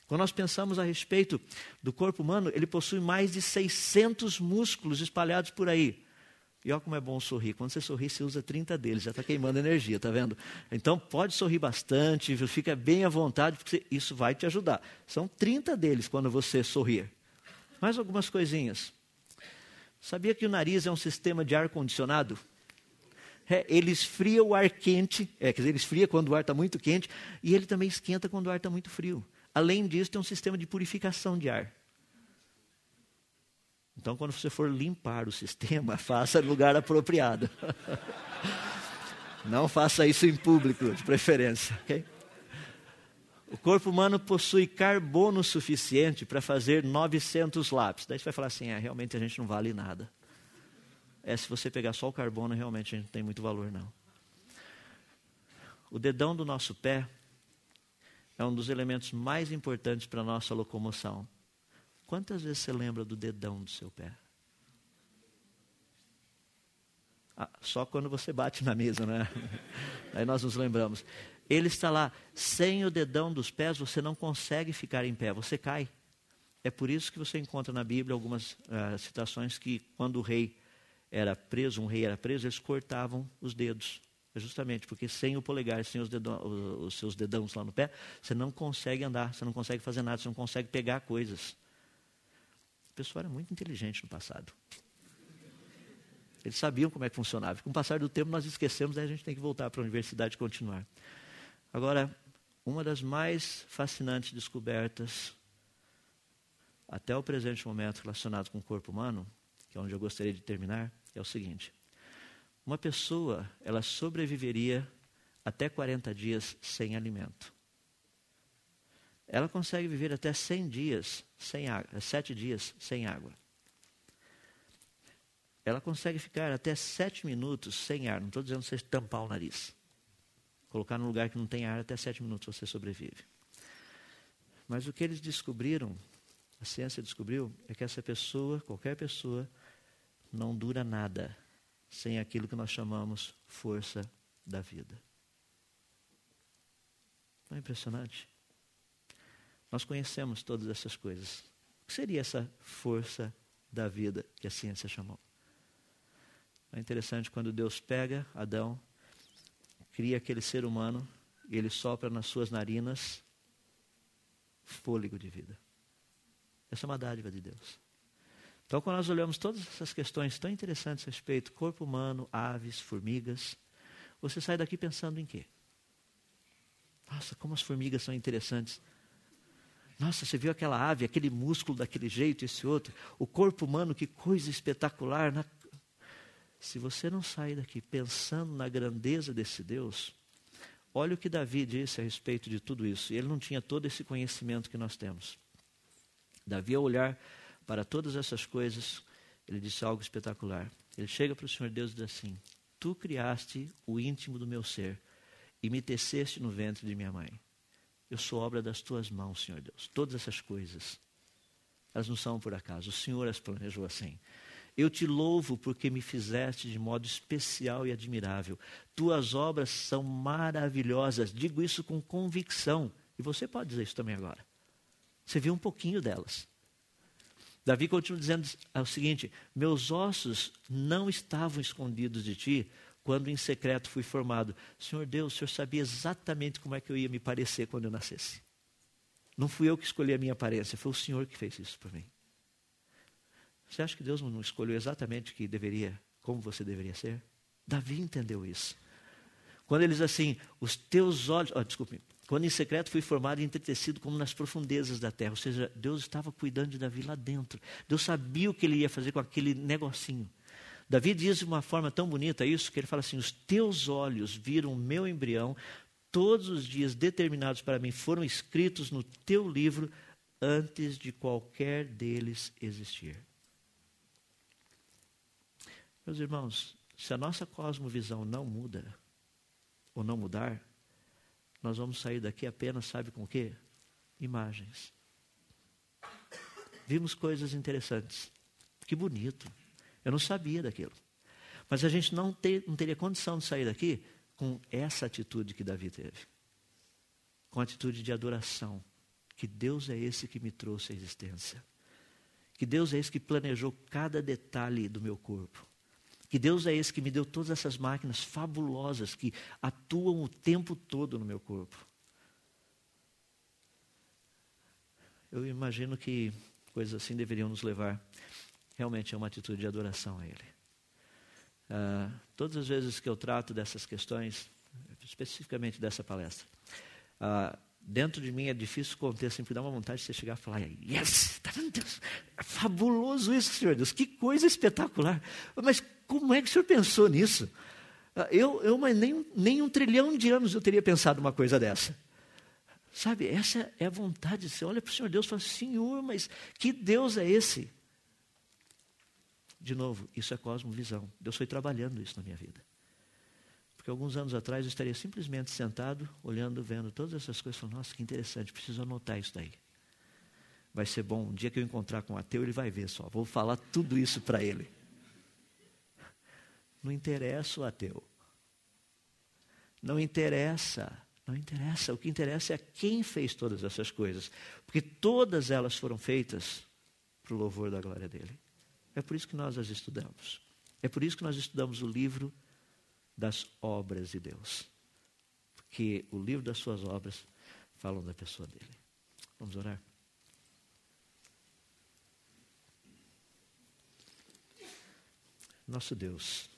Quando nós pensamos a respeito do corpo humano, ele possui mais de seiscentos músculos espalhados por aí. E olha como é bom sorrir. Quando você sorri, você usa trinta deles, já está queimando energia, está vendo? Então pode sorrir bastante, fica bem à vontade, porque isso vai te ajudar. São trinta deles quando você sorrir. Mais algumas coisinhas. Sabia que o nariz é um sistema de ar-condicionado? É, ele esfria o ar quente, é, quer dizer, ele esfria quando o ar está muito quente, e ele também esquenta quando o ar está muito frio. Além disso, tem um sistema de purificação de ar. Então, quando você for limpar o sistema, faça no lugar apropriado. Não faça isso em público, de preferência. Okay? O corpo humano possui carbono suficiente para fazer novecentos lápis. Daí você vai falar assim, é, realmente a gente não vale nada. É, se você pegar só o carbono, realmente a gente não tem muito valor, não. O dedão do nosso pé é um dos elementos mais importantes para a nossa locomoção. Quantas vezes você lembra do dedão do seu pé? Ah, só quando você bate na mesa, né? Aí nós nos lembramos. Ele está lá. Sem o dedão dos pés, você não consegue ficar em pé, você cai. É por isso que você encontra na Bíblia algumas uh, citações que quando o rei era preso, um rei era preso, eles cortavam os dedos. Justamente porque sem o polegar, sem os, dedão, os seus dedãos lá no pé, você não consegue andar, você não consegue fazer nada, você não consegue pegar coisas. O pessoal era muito inteligente no passado. Eles sabiam como é que funcionava. Com o passar do tempo nós esquecemos, aí a gente tem que voltar para a universidade e continuar. Agora, uma das mais fascinantes descobertas até o presente momento relacionado com o corpo humano, que é onde eu gostaria de terminar, é o seguinte. Uma pessoa, ela sobreviveria até quarenta dias sem alimento. Ela consegue viver até cem dias sem água, sete dias sem água. Ela consegue ficar até sete minutos sem ar. Não estou dizendo você tampar o nariz. Colocar num lugar que não tem ar até sete minutos você sobrevive. Mas o que eles descobriram, a ciência descobriu, é que essa pessoa, qualquer pessoa, não dura nada sem aquilo que nós chamamos força da vida. Não é impressionante? Nós conhecemos todas essas coisas. O que seria essa força da vida que a ciência chamou? É interessante quando Deus pega Adão, cria aquele ser humano e ele sopra nas suas narinas fôlego de vida. Essa é uma dádiva de Deus. Então, quando nós olhamos todas essas questões tão interessantes a respeito, corpo humano, aves, formigas, você sai daqui pensando em quê? Nossa, como as formigas são interessantes. Nossa, você viu aquela ave, aquele músculo daquele jeito, esse outro. O corpo humano, que coisa espetacular. Na... Se você não sair daqui pensando na grandeza desse Deus, olha o que Davi disse a respeito de tudo isso. E ele não tinha todo esse conhecimento que nós temos. Davi, ao olhar para todas essas coisas, ele disse algo espetacular. Ele chega para o Senhor Deus e diz assim: Tu criaste o íntimo do meu ser e me teceste no ventre de minha mãe. Eu sou obra das tuas mãos, Senhor Deus. Todas essas coisas, elas não são por acaso. O Senhor as planejou assim. Eu te louvo porque me fizeste de modo especial e admirável. Tuas obras são maravilhosas. Digo isso com convicção. E você pode dizer isso também agora. Você viu um pouquinho delas. Davi continua dizendo o seguinte: meus ossos não estavam escondidos de ti quando em secreto fui formado. Senhor Deus, o Senhor sabia exatamente como é que eu ia me parecer quando eu nascesse. Não fui eu que escolhi a minha aparência, foi o Senhor que fez isso por mim. Você acha que Deus não escolheu exatamente que deveria, como você deveria ser? Davi entendeu isso. Quando ele diz assim, os teus olhos, oh, desculpe, quando em secreto fui formado e entretecido como nas profundezas da terra. Ou seja, Deus estava cuidando de Davi lá dentro. Deus sabia o que ele ia fazer com aquele negocinho. Davi diz de uma forma tão bonita isso, que ele fala assim, os teus olhos viram o meu embrião, todos os dias determinados para mim foram escritos no teu livro antes de qualquer deles existir. Meus irmãos, se a nossa cosmovisão não muda, ou não mudar, nós vamos sair daqui apenas, sabe com o quê? Imagens. Vimos coisas interessantes. Que bonito. Eu não sabia daquilo. Mas a gente não, ter, não teria condição de sair daqui com essa atitude que Davi teve. Com a atitude de adoração. que Deus é esse que me trouxe à existência. Que Deus é esse que planejou cada detalhe do meu corpo. Que Deus é esse que me deu todas essas máquinas fabulosas que atuam o tempo todo no meu corpo. Eu imagino que coisas assim deveriam nos levar realmente a uma atitude de adoração a Ele. Uh, todas as vezes que eu trato dessas questões, especificamente dessa palestra, uh, dentro de mim é difícil conter, sempre dá uma vontade de você chegar e falar, yes, tá vendo Deus? É fabuloso isso, Senhor Deus, que coisa espetacular. Mas como é que o Senhor pensou nisso? Uh, eu, eu mas nem, nem um trilhão de anos eu teria pensado uma coisa dessa. Sabe, essa é a vontade. Você olha para o Senhor Deus e fala, Senhor, mas que Deus é esse? De novo, isso é cosmovisão. Deus foi trabalhando isso na minha vida. Porque alguns anos atrás eu estaria simplesmente sentado, olhando, vendo todas essas coisas, falando, nossa, que interessante, preciso anotar isso daí. Vai ser bom, um dia que eu encontrar com um ateu, ele vai ver só, vou falar tudo isso para ele. Não interessa o ateu. Não interessa. Não interessa, o que interessa é quem fez todas essas coisas. Porque todas elas foram feitas para o louvor da glória dele. É por isso que nós as estudamos. É por isso que nós estudamos o livro das obras de Deus. Porque o livro das suas obras falam da pessoa dele. Vamos orar? Nosso Deus,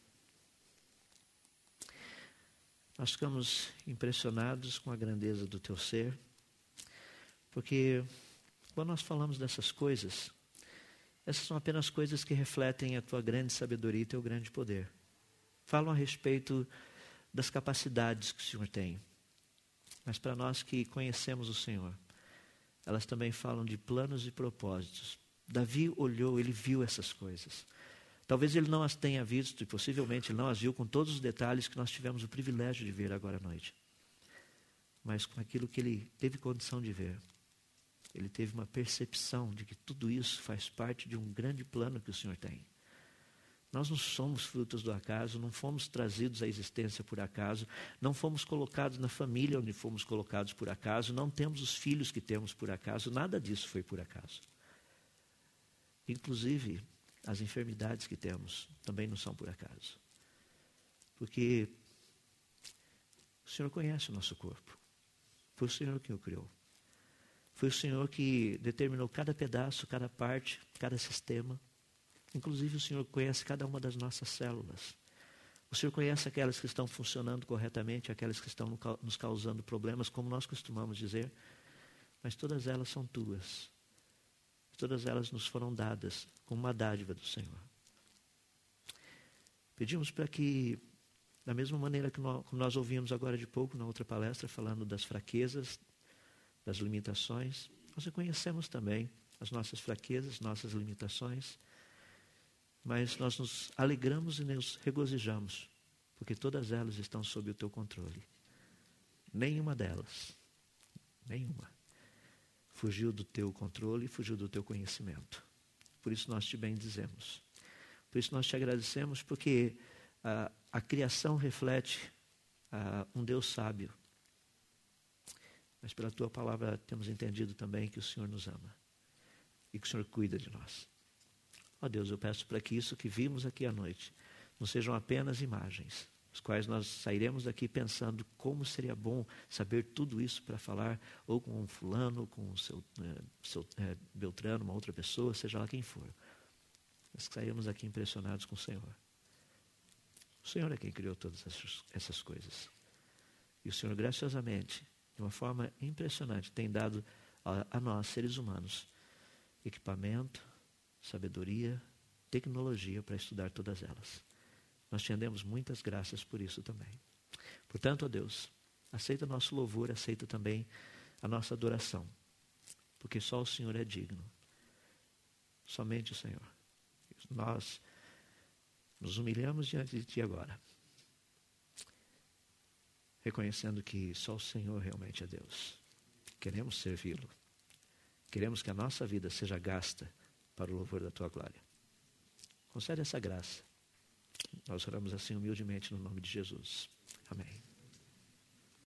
nós ficamos impressionados com a grandeza do teu ser, porque quando nós falamos dessas coisas, essas são apenas coisas que refletem a tua grande sabedoria e teu grande poder. Falam a respeito das capacidades que o Senhor tem. Mas para nós que conhecemos o Senhor, elas também falam de planos e propósitos. Davi olhou, ele viu essas coisas. Talvez ele não as tenha visto e possivelmente ele não as viu com todos os detalhes que nós tivemos o privilégio de ver agora à noite. Mas com aquilo que ele teve condição de ver, ele teve uma percepção de que tudo isso faz parte de um grande plano que o Senhor tem. Nós não somos frutos do acaso, não fomos trazidos à existência por acaso, não fomos colocados na família onde fomos colocados por acaso, não temos os filhos que temos por acaso, nada disso foi por acaso. Inclusive, as enfermidades que temos também não são por acaso. Porque o Senhor conhece o nosso corpo. Foi o Senhor que o criou. Foi o Senhor que determinou cada pedaço, cada parte, cada sistema. Inclusive o Senhor conhece cada uma das nossas células. O Senhor conhece aquelas que estão funcionando corretamente, aquelas que estão nos causando problemas, como nós costumamos dizer. Mas todas elas são tuas. Todas elas nos foram dadas como uma dádiva do Senhor. Pedimos para que, da mesma maneira que nós, como nós ouvimos agora de pouco, na outra palestra, falando das fraquezas, das limitações, nós reconhecemos também as nossas fraquezas, nossas limitações, mas nós nos alegramos e nos regozijamos, porque todas elas estão sob o teu controle. Nenhuma delas, nenhuma, fugiu do teu controle, fugiu do teu conhecimento. Por isso nós te bendizemos. Por isso nós te agradecemos, porque a, a criação reflete a, um Deus sábio. Mas pela tua palavra temos entendido também que o Senhor nos ama e que o Senhor cuida de nós. Ó Deus, eu peço para que isso que vimos aqui à noite não sejam apenas imagens, os quais nós sairemos daqui pensando como seria bom saber tudo isso para falar ou com um fulano, ou com o seu, é, seu é, Beltrano, uma outra pessoa, seja lá quem for. Nós sairemos daqui impressionados com o Senhor. O Senhor é quem criou todas essas, essas coisas. E o Senhor graciosamente, de uma forma impressionante, tem dado a, a nós, seres humanos, equipamento, sabedoria, tecnologia para estudar todas elas. Nós te rendemos muitas graças por isso também. Portanto, ó Deus, aceita o nosso louvor, aceita também a nossa adoração, porque só o Senhor é digno. Somente o Senhor. Nós nos humilhamos diante de Ti agora, reconhecendo que só o Senhor realmente é Deus. Queremos servi-lo. Queremos que a nossa vida seja gasta para o louvor da Tua glória. Concede essa graça. Nós oramos assim humildemente no nome de Jesus. Amém.